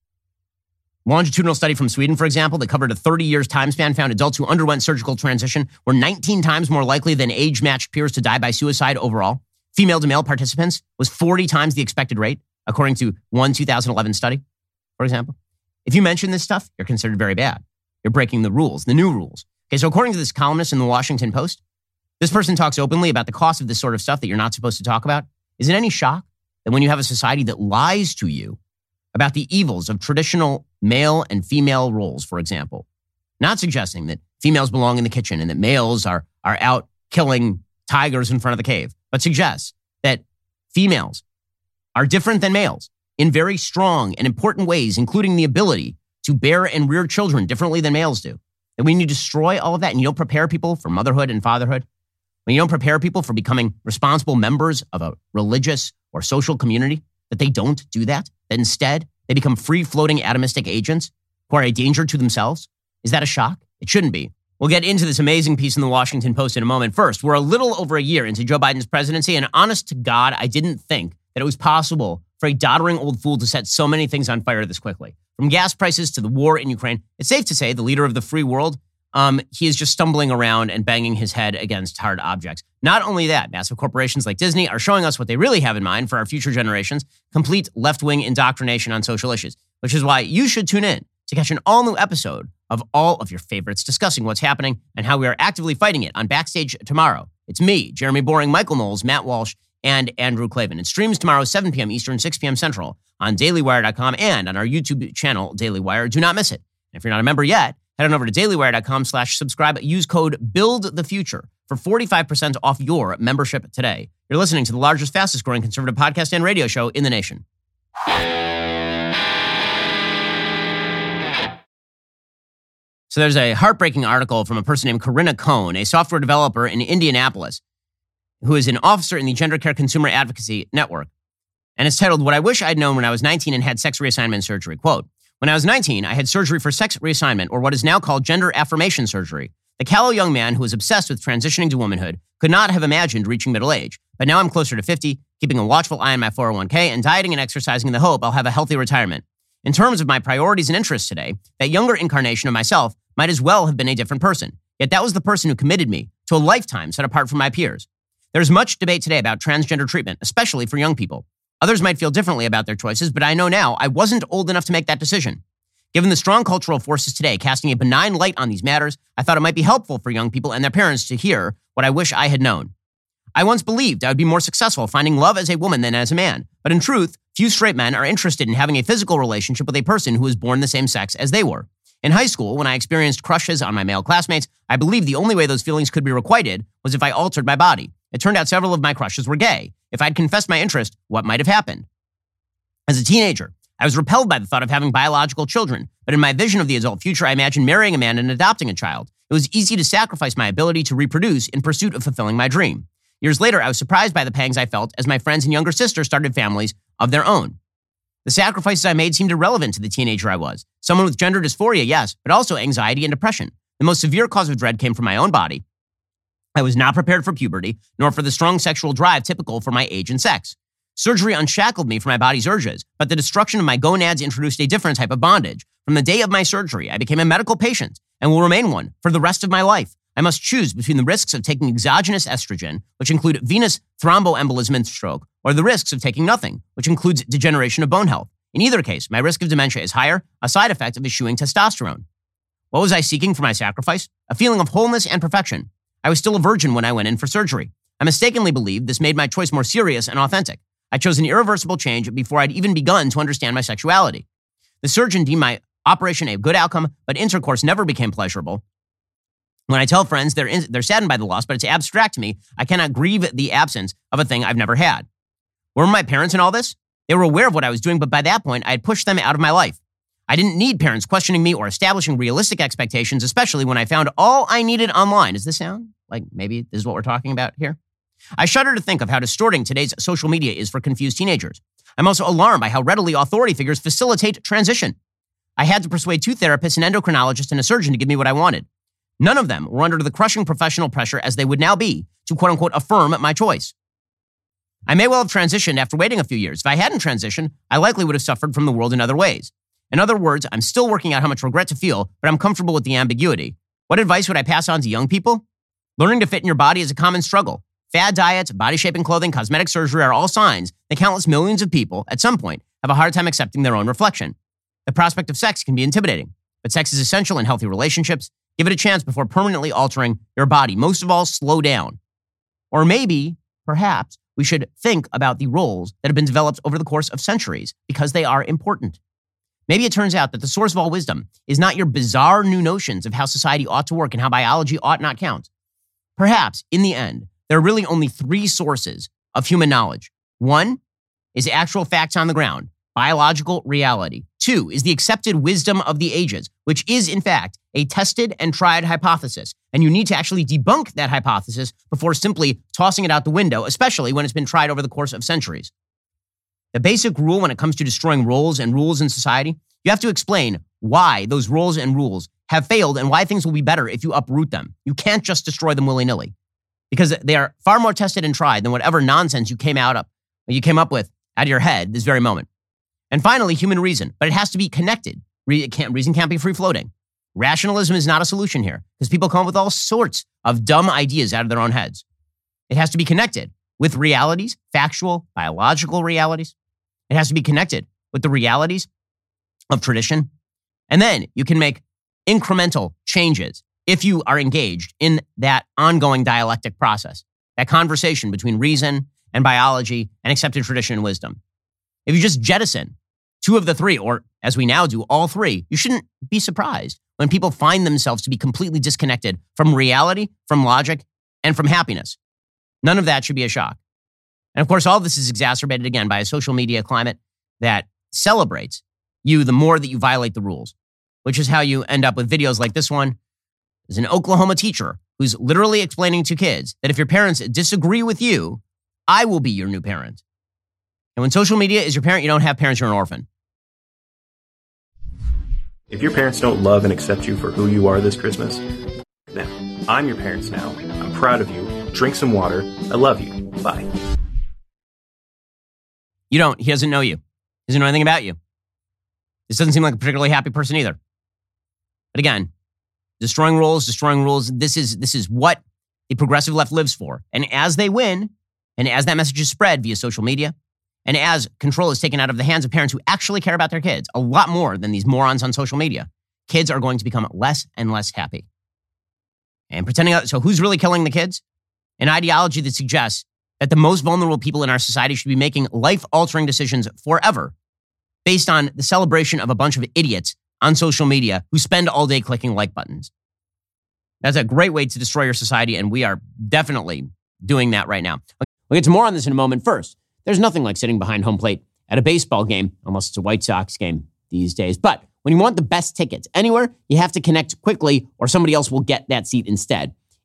Longitudinal study from Sweden, for example, that covered a 30 years time span found adults who underwent surgical transition were 19 times more likely than age-matched peers to die by suicide overall. Female to male participants was 40 times the expected rate, according to one 2011 study, for example. If you mention this stuff, you're considered very bad. You're breaking the rules, the new rules. Okay, so according to this columnist in the Washington Post, this person talks openly about the cost of this sort of stuff that you're not supposed to talk about. Is it any shock that when you have a society that lies to you about the evils of traditional male and female roles, for example, not suggesting that females belong in the kitchen and that males are out killing tigers in front of the cave, but suggests that females are different than males in very strong and important ways, including the ability to bear and rear children differently than males do. And when you destroy all of that and you don't prepare people for motherhood and fatherhood, when you don't prepare people for becoming responsible members of a religious or social community, that they don't do that, that instead they become free-floating atomistic agents who are a danger to themselves, is that a shock? It shouldn't be. We'll get into this amazing piece in the Washington Post in a moment. First, we're a little over a year into Joe Biden's presidency, and honest to God, I didn't think that it was possible for a doddering old fool to set so many things on fire this quickly. From gas prices to the war in Ukraine, it's safe to say the leader of the free world, he is just stumbling around and banging his head against hard objects. Not only that, massive corporations like Disney are showing us what they really have in mind for our future generations, complete left-wing indoctrination on social issues, which is why you should tune in to catch an all-new episode of all of your favorites discussing what's happening and how we are actively fighting it on Backstage tomorrow. It's me, Jeremy Boring, Michael Knowles, Matt Walsh, and Andrew Klavan. It streams tomorrow, 7 p.m. Eastern, 6 p.m. Central on dailywire.com and on our YouTube channel, Daily Wire. Do not miss it. And if you're not a member yet, head on over to dailywire.com/subscribe. Use code BUILDTHEFUTURE for 45% off your membership today. You're listening to the largest, fastest growing conservative podcast and radio show in the nation. So there's a heartbreaking article from a person named Corinna Cohn, a software developer in Indianapolis, who is an officer in the Gender Care Consumer Advocacy Network. And it's titled, What I Wish I'd Known When I Was 19 and Had Sex Reassignment Surgery. Quote, when I was 19, I had surgery for sex reassignment, or what is now called gender affirmation surgery. The callow young man who was obsessed with transitioning to womanhood could not have imagined reaching middle age. But now I'm closer to 50, keeping a watchful eye on my 401k and dieting and exercising in the hope I'll have a healthy retirement. In terms of my priorities and interests today, that younger incarnation of myself might as well have been a different person. Yet that was the person who committed me to a lifetime set apart from my peers. There's much debate today about transgender treatment, especially for young people. Others might feel differently about their choices, but I know now I wasn't old enough to make that decision. Given the strong cultural forces today casting a benign light on these matters, I thought it might be helpful for young people and their parents to hear what I wish I had known. I once believed I would be more successful finding love as a woman than as a man, but in truth, few straight men are interested in having a physical relationship with a person who was born the same sex as they were. In high school, when I experienced crushes on my male classmates, I believed the only way those feelings could be requited was if I altered my body. It turned out several of my crushes were gay. If I'd confessed my interest, what might have happened? As a teenager, I was repelled by the thought of having biological children, but in my vision of the adult future, I imagined marrying a man and adopting a child. It was easy to sacrifice my ability to reproduce in pursuit of fulfilling my dream. Years later, I was surprised by the pangs I felt as my friends and younger sisters started families of their own. The sacrifices I made seemed irrelevant to the teenager I was. Someone with gender dysphoria, yes, but also anxiety and depression. The most severe cause of dread came from my own body. I was not prepared for puberty, nor for the strong sexual drive typical for my age and sex. Surgery unshackled me from my body's urges, but the destruction of my gonads introduced a different type of bondage. From the day of my surgery, I became a medical patient and will remain one for the rest of my life. I must choose between the risks of taking exogenous estrogen, which include venous thromboembolism and stroke, or the risks of taking nothing, which includes degeneration of bone health. In either case, my risk of dementia is higher, a side effect of eschewing testosterone. What was I seeking for my sacrifice? A feeling of wholeness and perfection. I was still a virgin when I went in for surgery. I mistakenly believed this made my choice more serious and authentic. I chose an irreversible change before I'd even begun to understand my sexuality. The surgeon deemed my operation a good outcome, but intercourse never became pleasurable. When I tell friends, they're saddened by the loss, but it's abstract to me. I cannot grieve the absence of a thing I've never had. Were my parents in all this? They were aware of what I was doing, but by that point, I had pushed them out of my life. I didn't need parents questioning me or establishing realistic expectations, especially when I found all I needed online. Does this sound like maybe this is what we're talking about here? I shudder to think of how distorting today's social media is for confused teenagers. I'm also alarmed by how readily authority figures facilitate transition. I had to persuade 2 therapists, an endocrinologist, and a surgeon to give me what I wanted. None of them were under the crushing professional pressure as they would now be to quote-unquote affirm my choice. I may well have transitioned after waiting a few years. If I hadn't transitioned, I likely would have suffered from the world in other ways. In other words, I'm still working out how much regret to feel, but I'm comfortable with the ambiguity. What advice would I pass on to young people? Learning to fit in your body is a common struggle. Fad diets, body-shaping clothing, cosmetic surgery are all signs that countless millions of people, at some point, have a hard time accepting their own reflection. The prospect of sex can be intimidating, but sex is essential in healthy relationships. Give it a chance before permanently altering your body. Most of all, slow down. Or maybe, perhaps, we should think about the roles that have been developed over the course of centuries because they are important. Maybe it turns out that the source of all wisdom is not your bizarre new notions of how society ought to work and how biology ought not count. Perhaps, in the end, there are really only 3 sources of human knowledge. 1 is actual facts on the ground, biological reality. 2 is the accepted wisdom of the ages, which is, in fact, a tested and tried hypothesis. And you need to actually debunk that hypothesis before simply tossing it out the window, especially when it's been tried over the course of centuries. The basic rule when it comes to destroying roles and rules in society, you have to explain why those roles and rules have failed and why things will be better if you uproot them. You can't just destroy them willy-nilly because they are far more tested and tried than whatever nonsense you came up with out of your head this very moment. And finally, human reason, but it has to be connected. Reason can't be free-floating. Rationalism is not a solution here because people come up with all sorts of dumb ideas out of their own heads. It has to be connected with realities, factual, biological realities. It has to be connected with the realities of tradition. And then you can make incremental changes if you are engaged in that ongoing dialectic process, that conversation between reason and biology and accepted tradition and wisdom. If you just jettison 2 of the 3, or as we now do, all 3, you shouldn't be surprised when people find themselves to be completely disconnected from reality, from logic, and from happiness. None of that should be a shock. And of course, all of this is exacerbated again by a social media climate that celebrates you the more that you violate the rules, which is how you end up with videos like this one. There's an Oklahoma teacher who's literally explaining to kids that if your parents disagree with you, I will be your new parent. And when social media is your parent, you don't have parents, you're an orphan. If your parents don't love and accept you for who you are this Christmas, then I'm your parents now. I'm proud of you. Drink some water. I love you. Bye. You don't. He doesn't know you. He doesn't know anything about you. This doesn't seem like a particularly happy person either. But again, destroying rules. This is what the progressive left lives for. And as they win, and as that message is spread via social media, and as control is taken out of the hands of parents who actually care about their kids, a lot more than these morons on social media, kids are going to become less and less happy. And so who's really killing the kids? An ideology that suggests that the most vulnerable people in our society should be making life-altering decisions forever based on the celebration of a bunch of idiots on social media who spend all day clicking like buttons. That's a great way to destroy your society, and we are definitely doing that right now. We'll get to more on this in a moment. First, there's nothing like sitting behind home plate at a baseball game, unless it's a White Sox game these days. But when you want the best tickets anywhere, you have to connect quickly or somebody else will get that seat instead.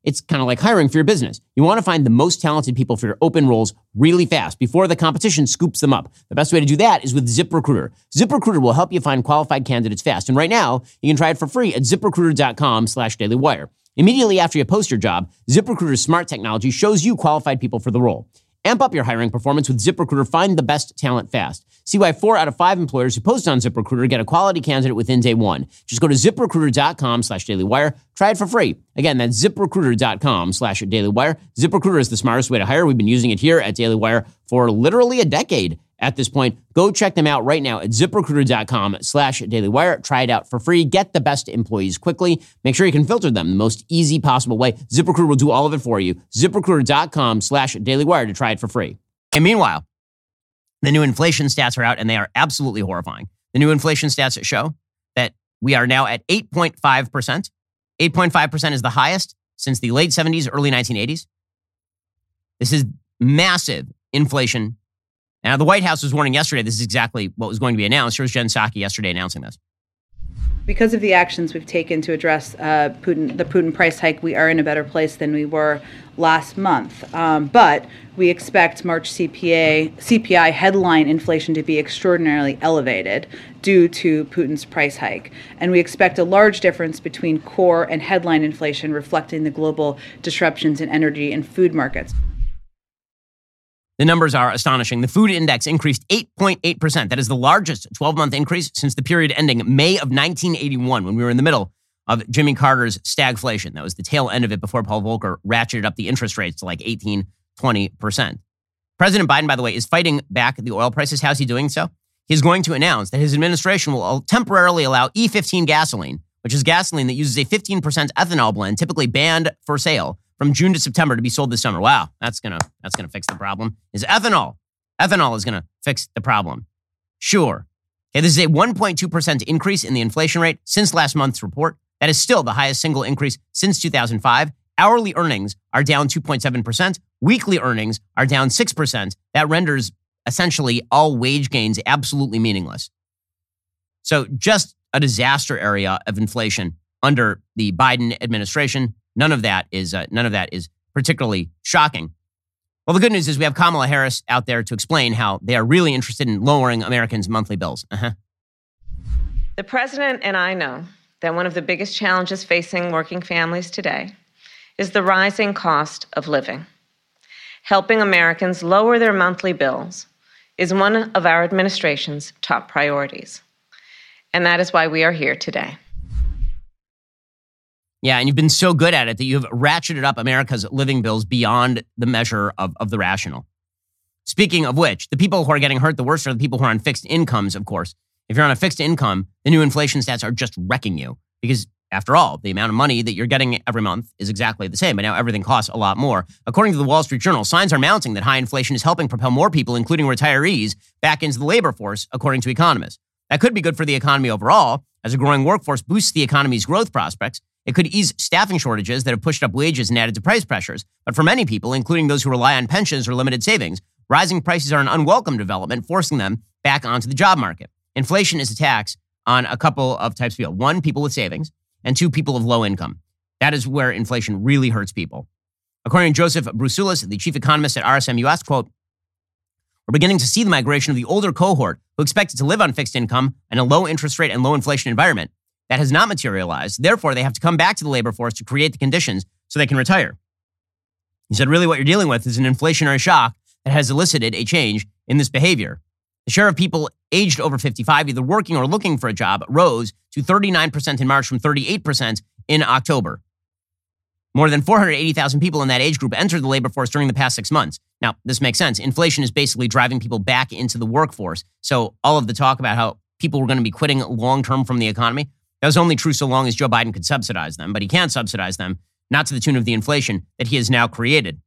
It's kind of like hiring for your business. You want to find the most talented people for your open roles really fast before the competition scoops them up. The best way to do that is with ZipRecruiter. ZipRecruiter will help you find qualified candidates fast. And right now, you can try it for free at ZipRecruiter.com/dailywire. Immediately after you post your job, ZipRecruiter's smart technology shows you qualified people for the role. Amp up your hiring performance with ZipRecruiter. Find the best talent fast. See why 4 out of 5 employers who post on ZipRecruiter get a quality candidate within day one. Just go to ZipRecruiter.com/dailywire. Try it for free. Again, that's ZipRecruiter.com/dailywire. ZipRecruiter is the smartest way to hire. We've been using it here at Daily Wire for literally a decade at this point. Go check them out right now at ZipRecruiter.com/dailywire. Try it out for free. Get the best employees quickly. Make sure you can filter them the most easy possible way. ZipRecruiter will do all of it for you. ZipRecruiter.com/dailywire to try it for free. And meanwhile, the new inflation stats are out, and they are absolutely horrifying. The new inflation stats show that we are now at 8.5%. 8.5% is the highest since the late 70s, early 1980s. This is massive inflation. Now, the White House was warning yesterday this is exactly what was going to be announced. Here's Jen Psaki yesterday announcing this. Because of the actions we've taken to address the Putin price hike, we are in a better place than we were last month. But we expect March CPI headline inflation to be extraordinarily elevated due to Putin's price hike. And we expect a large difference between core and headline inflation, reflecting the global disruptions in energy and food markets. The numbers are astonishing. The food index increased 8.8%. That is the largest 12-month increase since the period ending May of 1981, when we were in the middle of Jimmy Carter's stagflation. That was the tail end of it before Paul Volcker ratcheted up the interest rates to like 18, 20%. President Biden, by the way, is fighting back the oil prices. How's he doing so? He's going to announce that his administration will temporarily allow E15 gasoline, which is gasoline that uses a 15% ethanol blend, typically banned for sale, from June to September to be sold this summer. Wow, that's gonna fix the problem. Is ethanol. Ethanol is gonna fix the problem. Sure. Okay, this is a 1.2% increase in the inflation rate since last month's report. That is still the highest single increase since 2005. Hourly earnings are down 2.7%. Weekly earnings are down 6%. That renders essentially all wage gains absolutely meaningless. So just a disaster area of inflation under the Biden administration. None of that is particularly shocking. Well, the good news is we have Kamala Harris out there to explain how they are really interested in lowering Americans' monthly bills. The president and I know that one of the biggest challenges facing working families today is the rising cost of living. Helping Americans lower their monthly bills is one of our administration's top priorities. And that is why we are here today. Yeah, and you've been so good at it that you've ratcheted up America's living bills beyond the measure of the rational. Speaking of which, the people who are getting hurt the worst are the people who are on fixed incomes, of course. If you're on a fixed income, the new inflation stats are just wrecking you. Because, after all, the amount of money that you're getting every month is exactly the same, but now everything costs a lot more. According to the Wall Street Journal, signs are mounting that high inflation is helping propel more people, including retirees, back into the labor force, according to economists. That could be good for the economy overall, as a growing workforce boosts the economy's growth prospects. It could ease staffing shortages that have pushed up wages and added to price pressures. But for many people, including those who rely on pensions or limited savings, rising prices are an unwelcome development, forcing them back onto the job market. Inflation is a tax on a couple of types of people. 1, people with savings, and 2, people of low income. That is where inflation really hurts people. According to Joseph Brusoulis, the chief economist at RSM US, quote, "We're beginning to see the migration of the older cohort who expected to live on fixed income in a low interest rate and low inflation environment. That has not materialized. Therefore, they have to come back to the labor force to create the conditions so they can retire." He said, really what you're dealing with is an inflationary shock that has elicited a change in this behavior. The share of people aged over 55, either working or looking for a job, rose to 39% in March from 38% in October. More than 480,000 people in that age group entered the labor force during the past 6 months. Now, this makes sense. Inflation is basically driving people back into the workforce. So all of the talk about how people were going to be quitting long-term from the economy, that was only true so long as Joe Biden could subsidize them, but he can't subsidize them, not to the tune of the inflation that he has now created.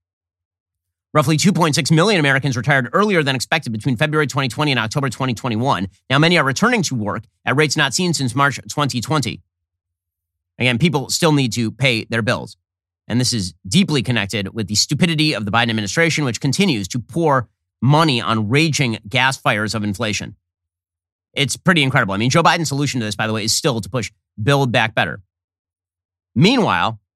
Roughly 2.6 million Americans retired earlier than expected between February 2020 and October 2021. Now, many are returning to work at rates not seen since March 2020. Again, people still need to pay their bills. And this is deeply connected with the stupidity of the Biden administration, which continues to pour money on raging gas fires of inflation. It's pretty incredible. I mean, Joe Biden's solution to this, by the way, is still to push Build Back Better. Meanwhile,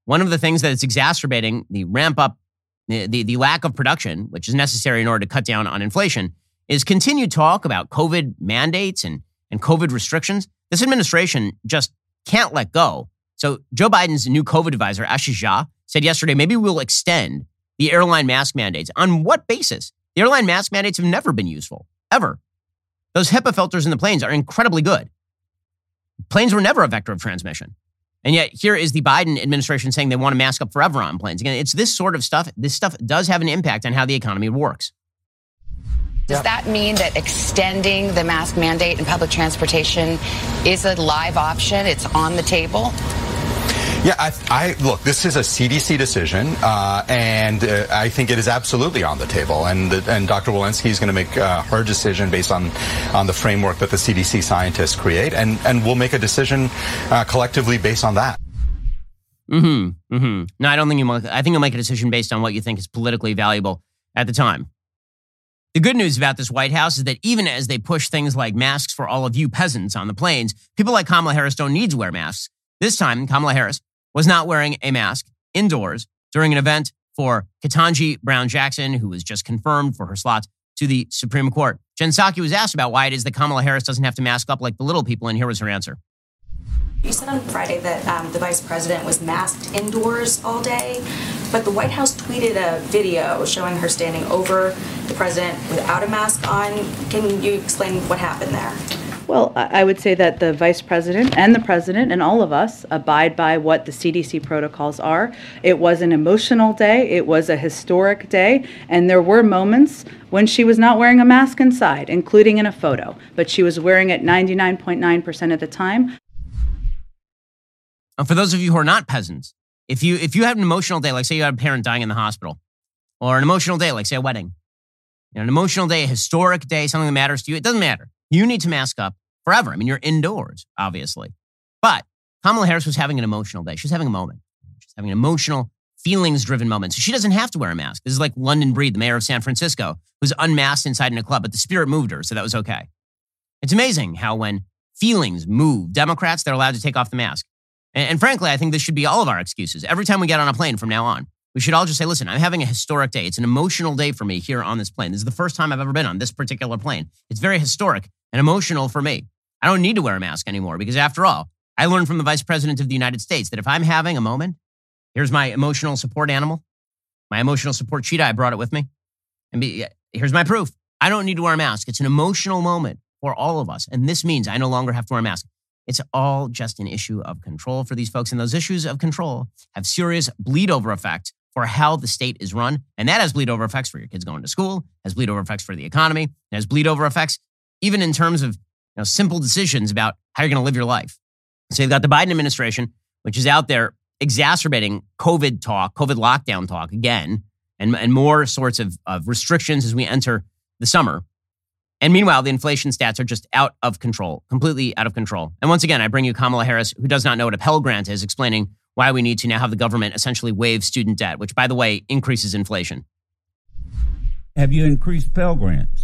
one of the things that is exacerbating the ramp up, the lack of production, which is necessary in order to cut down on inflation, is continued talk about COVID mandates and COVID restrictions. This administration just can't let go. So Joe Biden's new COVID advisor, Ashish Jha, said yesterday, maybe we'll extend the airline mask mandates. On what basis? The airline mask mandates have never been useful, ever. Those HEPA filters in the planes are incredibly good. Planes were never a vector of transmission. And yet here is the Biden administration saying they want to mask up forever on planes. Again, it's this sort of stuff. This stuff does have an impact on how the economy works. Does that mean that extending the mask mandate in public transportation is a live option? It's on the table? Yeah, I look, this is a CDC decision, and I think it is absolutely on the table. And Dr. Walensky is going to make her decision based on the framework that the CDC scientists create, and we'll make a decision collectively based on that. No, I don't think I think you'll make a decision based on what you think is politically valuable at the time. The good news about this White House is that even as they push things like masks for all of you peasants on the planes, people like Kamala Harris don't need to wear masks. This time, Kamala Harris was not wearing a mask indoors during an event for Ketanji Brown Jackson, who was just confirmed for her slot to the Supreme Court. Jen Psaki was asked about why it is that Kamala Harris doesn't have to mask up like the little people, and here was her answer. You said on Friday that the vice president was masked indoors all day, but the White House tweeted a video showing her standing over the president without a mask on. Can you explain what happened there? Well, I would say that the vice president and the president and all of us abide by what the CDC protocols are. It was an emotional day. It was a historic day. And there were moments when she was not wearing a mask inside, including in a photo. But she was wearing it 99.9% of the time. And for those of you who are not peasants, if you have an emotional day, like say you had a parent dying in the hospital, or an emotional day, like say a wedding, an emotional day, a historic day, something that matters to you, it doesn't matter. You need to mask up forever. I mean, you're indoors, obviously. But Kamala Harris was having an emotional day. She was having a moment. She's having an emotional, feelings-driven moment. So she doesn't have to wear a mask. This is like London Breed, the mayor of San Francisco, who's unmasked inside in a club, but the spirit moved her, so that was okay. It's amazing how when feelings move Democrats, they're allowed to take off the mask. And frankly, I think this should be all of our excuses. Every time we get on a plane from now on, we should all just say, listen, I'm having a historic day. It's an emotional day for me here on this plane. This is the first time I've ever been on this particular plane. It's very historic and emotional for me. I don't need to wear a mask anymore because after all, I learned from the Vice President of the United States that if I'm having a moment, here's my emotional support animal, my emotional support cheetah. I brought it with me. And here's my proof. I don't need to wear a mask. It's an emotional moment for all of us. And this means I no longer have to wear a mask. It's all just an issue of control for these folks. And those issues of control have serious bleed over effect for how the state is run. And that has bleed over effects for your kids going to school, has bleed over effects for the economy, and has bleed over effects even in terms of simple decisions about how you're going to live your life. So you've got the Biden administration, which is out there exacerbating COVID talk, COVID lockdown talk again, and more sorts of restrictions as we enter the summer. And meanwhile, the inflation stats are just out of control, completely out of control. And once again, I bring you Kamala Harris, who does not know what a Pell Grant is, explaining why we need to now have the government essentially waive student debt, which, by the way, increases inflation. Have you increased Pell Grants?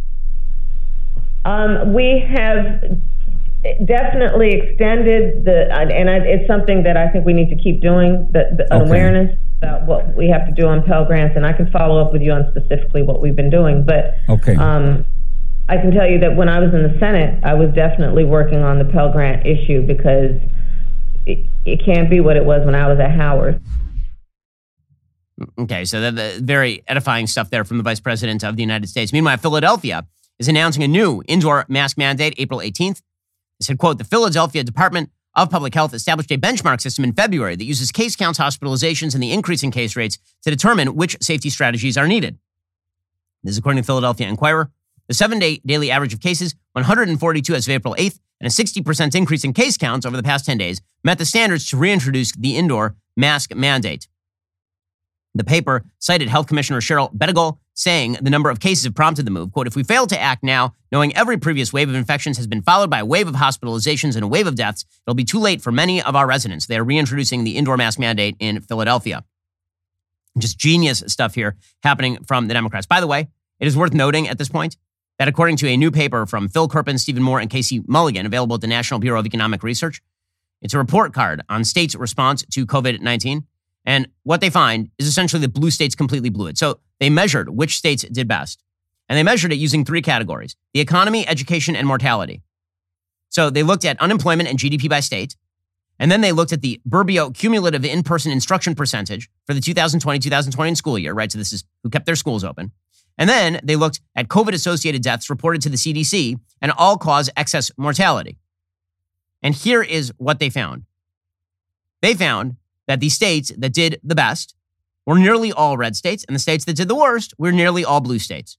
We have definitely extended it's something that I think we need to keep doing, the awareness about what we have to do on Pell Grants, and I can follow up with you on specifically what we've been doing. But I can tell you that when I was in the Senate, I was definitely working on the Pell Grant issue because it can't be what it was when I was at Howard. Okay, so the very edifying stuff there from the Vice President of the United States. Meanwhile, Philadelphia is announcing a new indoor mask mandate April 18th. It said, quote, the Philadelphia Department of Public Health established a benchmark system in February that uses case counts, hospitalizations, and the increase in case rates to determine which safety strategies are needed. This is according to Philadelphia Inquirer. The 7-day daily average of cases, 142 as of April 8th, and a 60% increase in case counts over the past 10 days met the standards to reintroduce the indoor mask mandate. The paper cited Health Commissioner Cheryl Bedegal saying the number of cases have prompted the move. Quote, if we fail to act now, knowing every previous wave of infections has been followed by a wave of hospitalizations and a wave of deaths, it'll be too late for many of our residents. They are reintroducing the indoor mask mandate in Philadelphia. Just genius stuff here happening from the Democrats. By the way, it is worth noting at this point that according to a new paper from Phil Kerpen, Stephen Moore, and Casey Mulligan, available at the National Bureau of Economic Research, it's a report card on states' response to COVID-19. And what they find is essentially that blue states completely blew it. So they measured which states did best. And they measured it using 3 categories: the economy, education, and mortality. So they looked at unemployment and GDP by state. And then they looked at the Burbio cumulative in-person instruction percentage for the 2020-2021 school year, right? So this is who kept their schools open. And then they looked at COVID-associated deaths reported to the CDC and all-cause excess mortality. And here is what they found. They found that the states that did the best were nearly all red states, and the states that did the worst were nearly all blue states.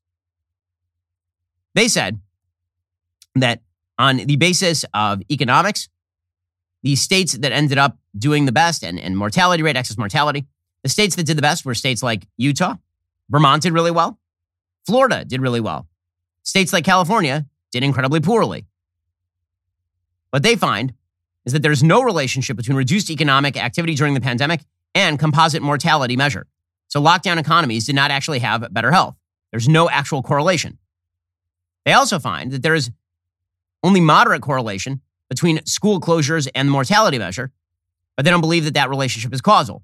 They said that on the basis of economics, the states that ended up doing the best and mortality rate, excess mortality, the states that did the best were states like Utah. Vermont did really well. Florida did really well. States like California did incredibly poorly. What they find is that there's no relationship between reduced economic activity during the pandemic and composite mortality measure. So lockdown economies did not actually have better health. There's no actual correlation. They also find that there is only moderate correlation between school closures and the mortality measure, but they don't believe that that relationship is causal.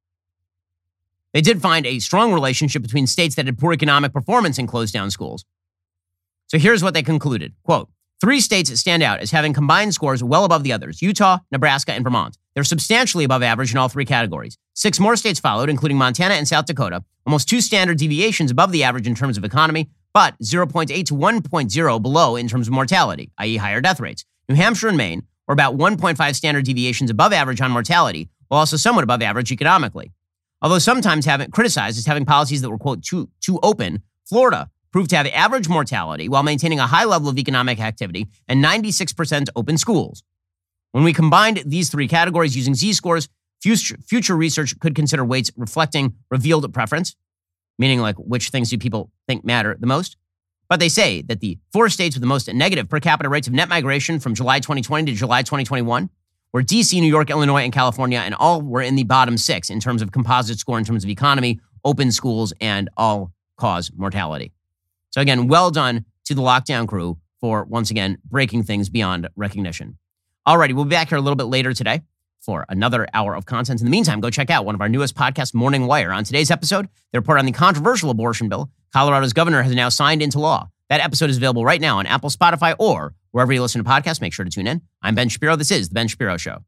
They did find a strong relationship between states that had poor economic performance and closed down schools. So here's what they concluded. Quote, 3 states stand out as having combined scores well above the others: Utah, Nebraska, and Vermont. They're substantially above average in all 3 categories. 6 more states followed, including Montana and South Dakota, almost 2 standard deviations above the average in terms of economy, but 0.8 to 1.0 below in terms of mortality, i.e. higher death rates. New Hampshire and Maine were about 1.5 standard deviations above average on mortality, while also somewhat above average economically. Although sometimes criticized as having policies that were, quote, too open, Florida proved to have average mortality while maintaining a high level of economic activity and 96% open schools. When we combined these 3 categories using Z-scores, future research could consider weights reflecting revealed preference, meaning like which things do people think matter the most. But they say that the 4 states with the most negative per capita rates of net migration from July 2020 to July 2021 were DC, New York, Illinois, and California, and all were in the bottom 6 in terms of composite score, in terms of economy, open schools, and all-cause mortality. So again, well done to the lockdown crew for, once again, breaking things beyond recognition. Alrighty, we'll be back here a little bit later today for another hour of content. In the meantime, go check out one of our newest podcasts, Morning Wire. On today's episode, they report on the controversial abortion bill Colorado's governor has now signed into law. That episode is available right now on Apple, Spotify, or wherever you listen to podcasts. Make sure to tune in. I'm Ben Shapiro. This is The Ben Shapiro Show.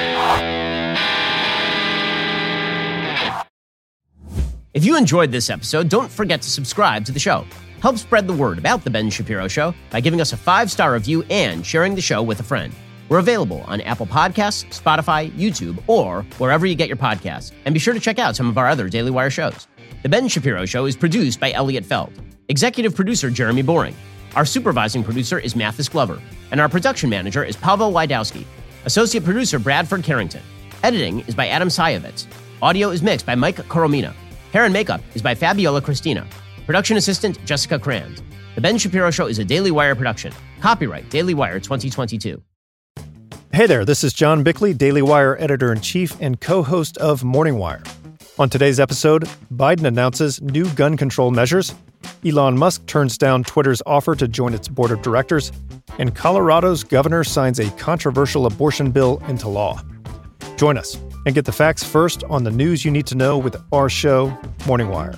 If you enjoyed this episode, don't forget to subscribe to the show. Help spread the word about The Ben Shapiro Show by giving us a 5-star review and sharing the show with a friend. We're available on Apple Podcasts, Spotify, YouTube, or wherever you get your podcasts. And be sure to check out some of our other Daily Wire shows. The Ben Shapiro Show is produced by Elliot Feld. Executive producer Jeremy Boring. Our supervising producer is Mathis Glover. And our production manager is Pavel Wydowski. Associate producer Bradford Carrington. Editing is by Adam Sayevitz. Audio is mixed by Mike Coromina. Hair and makeup is by Fabiola Cristina. Production assistant Jessica Kranz. The Ben Shapiro Show is a Daily Wire production. Copyright Daily Wire 2022. Hey there, this is John Bickley, Daily Wire editor-in-chief and co-host of Morning Wire. On today's episode, Biden announces new gun control measures, Elon Musk turns down Twitter's offer to join its board of directors, and Colorado's governor signs a controversial abortion bill into law. Join us and get the facts first on the news you need to know with our show, Morning Wire.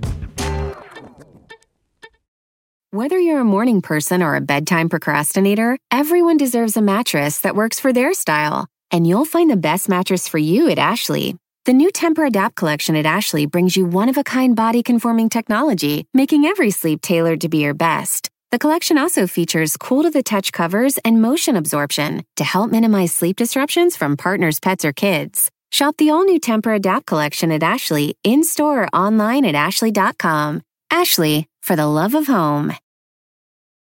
Whether you're a morning person or a bedtime procrastinator, everyone deserves a mattress that works for their style. And you'll find the best mattress for you at Ashley. The new Tempur-Adapt collection at Ashley brings you one-of-a-kind body-conforming technology, making every sleep tailored to be your best. The collection also features cool-to-the-touch covers and motion absorption to help minimize sleep disruptions from partners, pets, or kids. Shop the all-new Tempur-Adapt collection at Ashley, in-store or online at ashley.com. Ashley, for the love of home.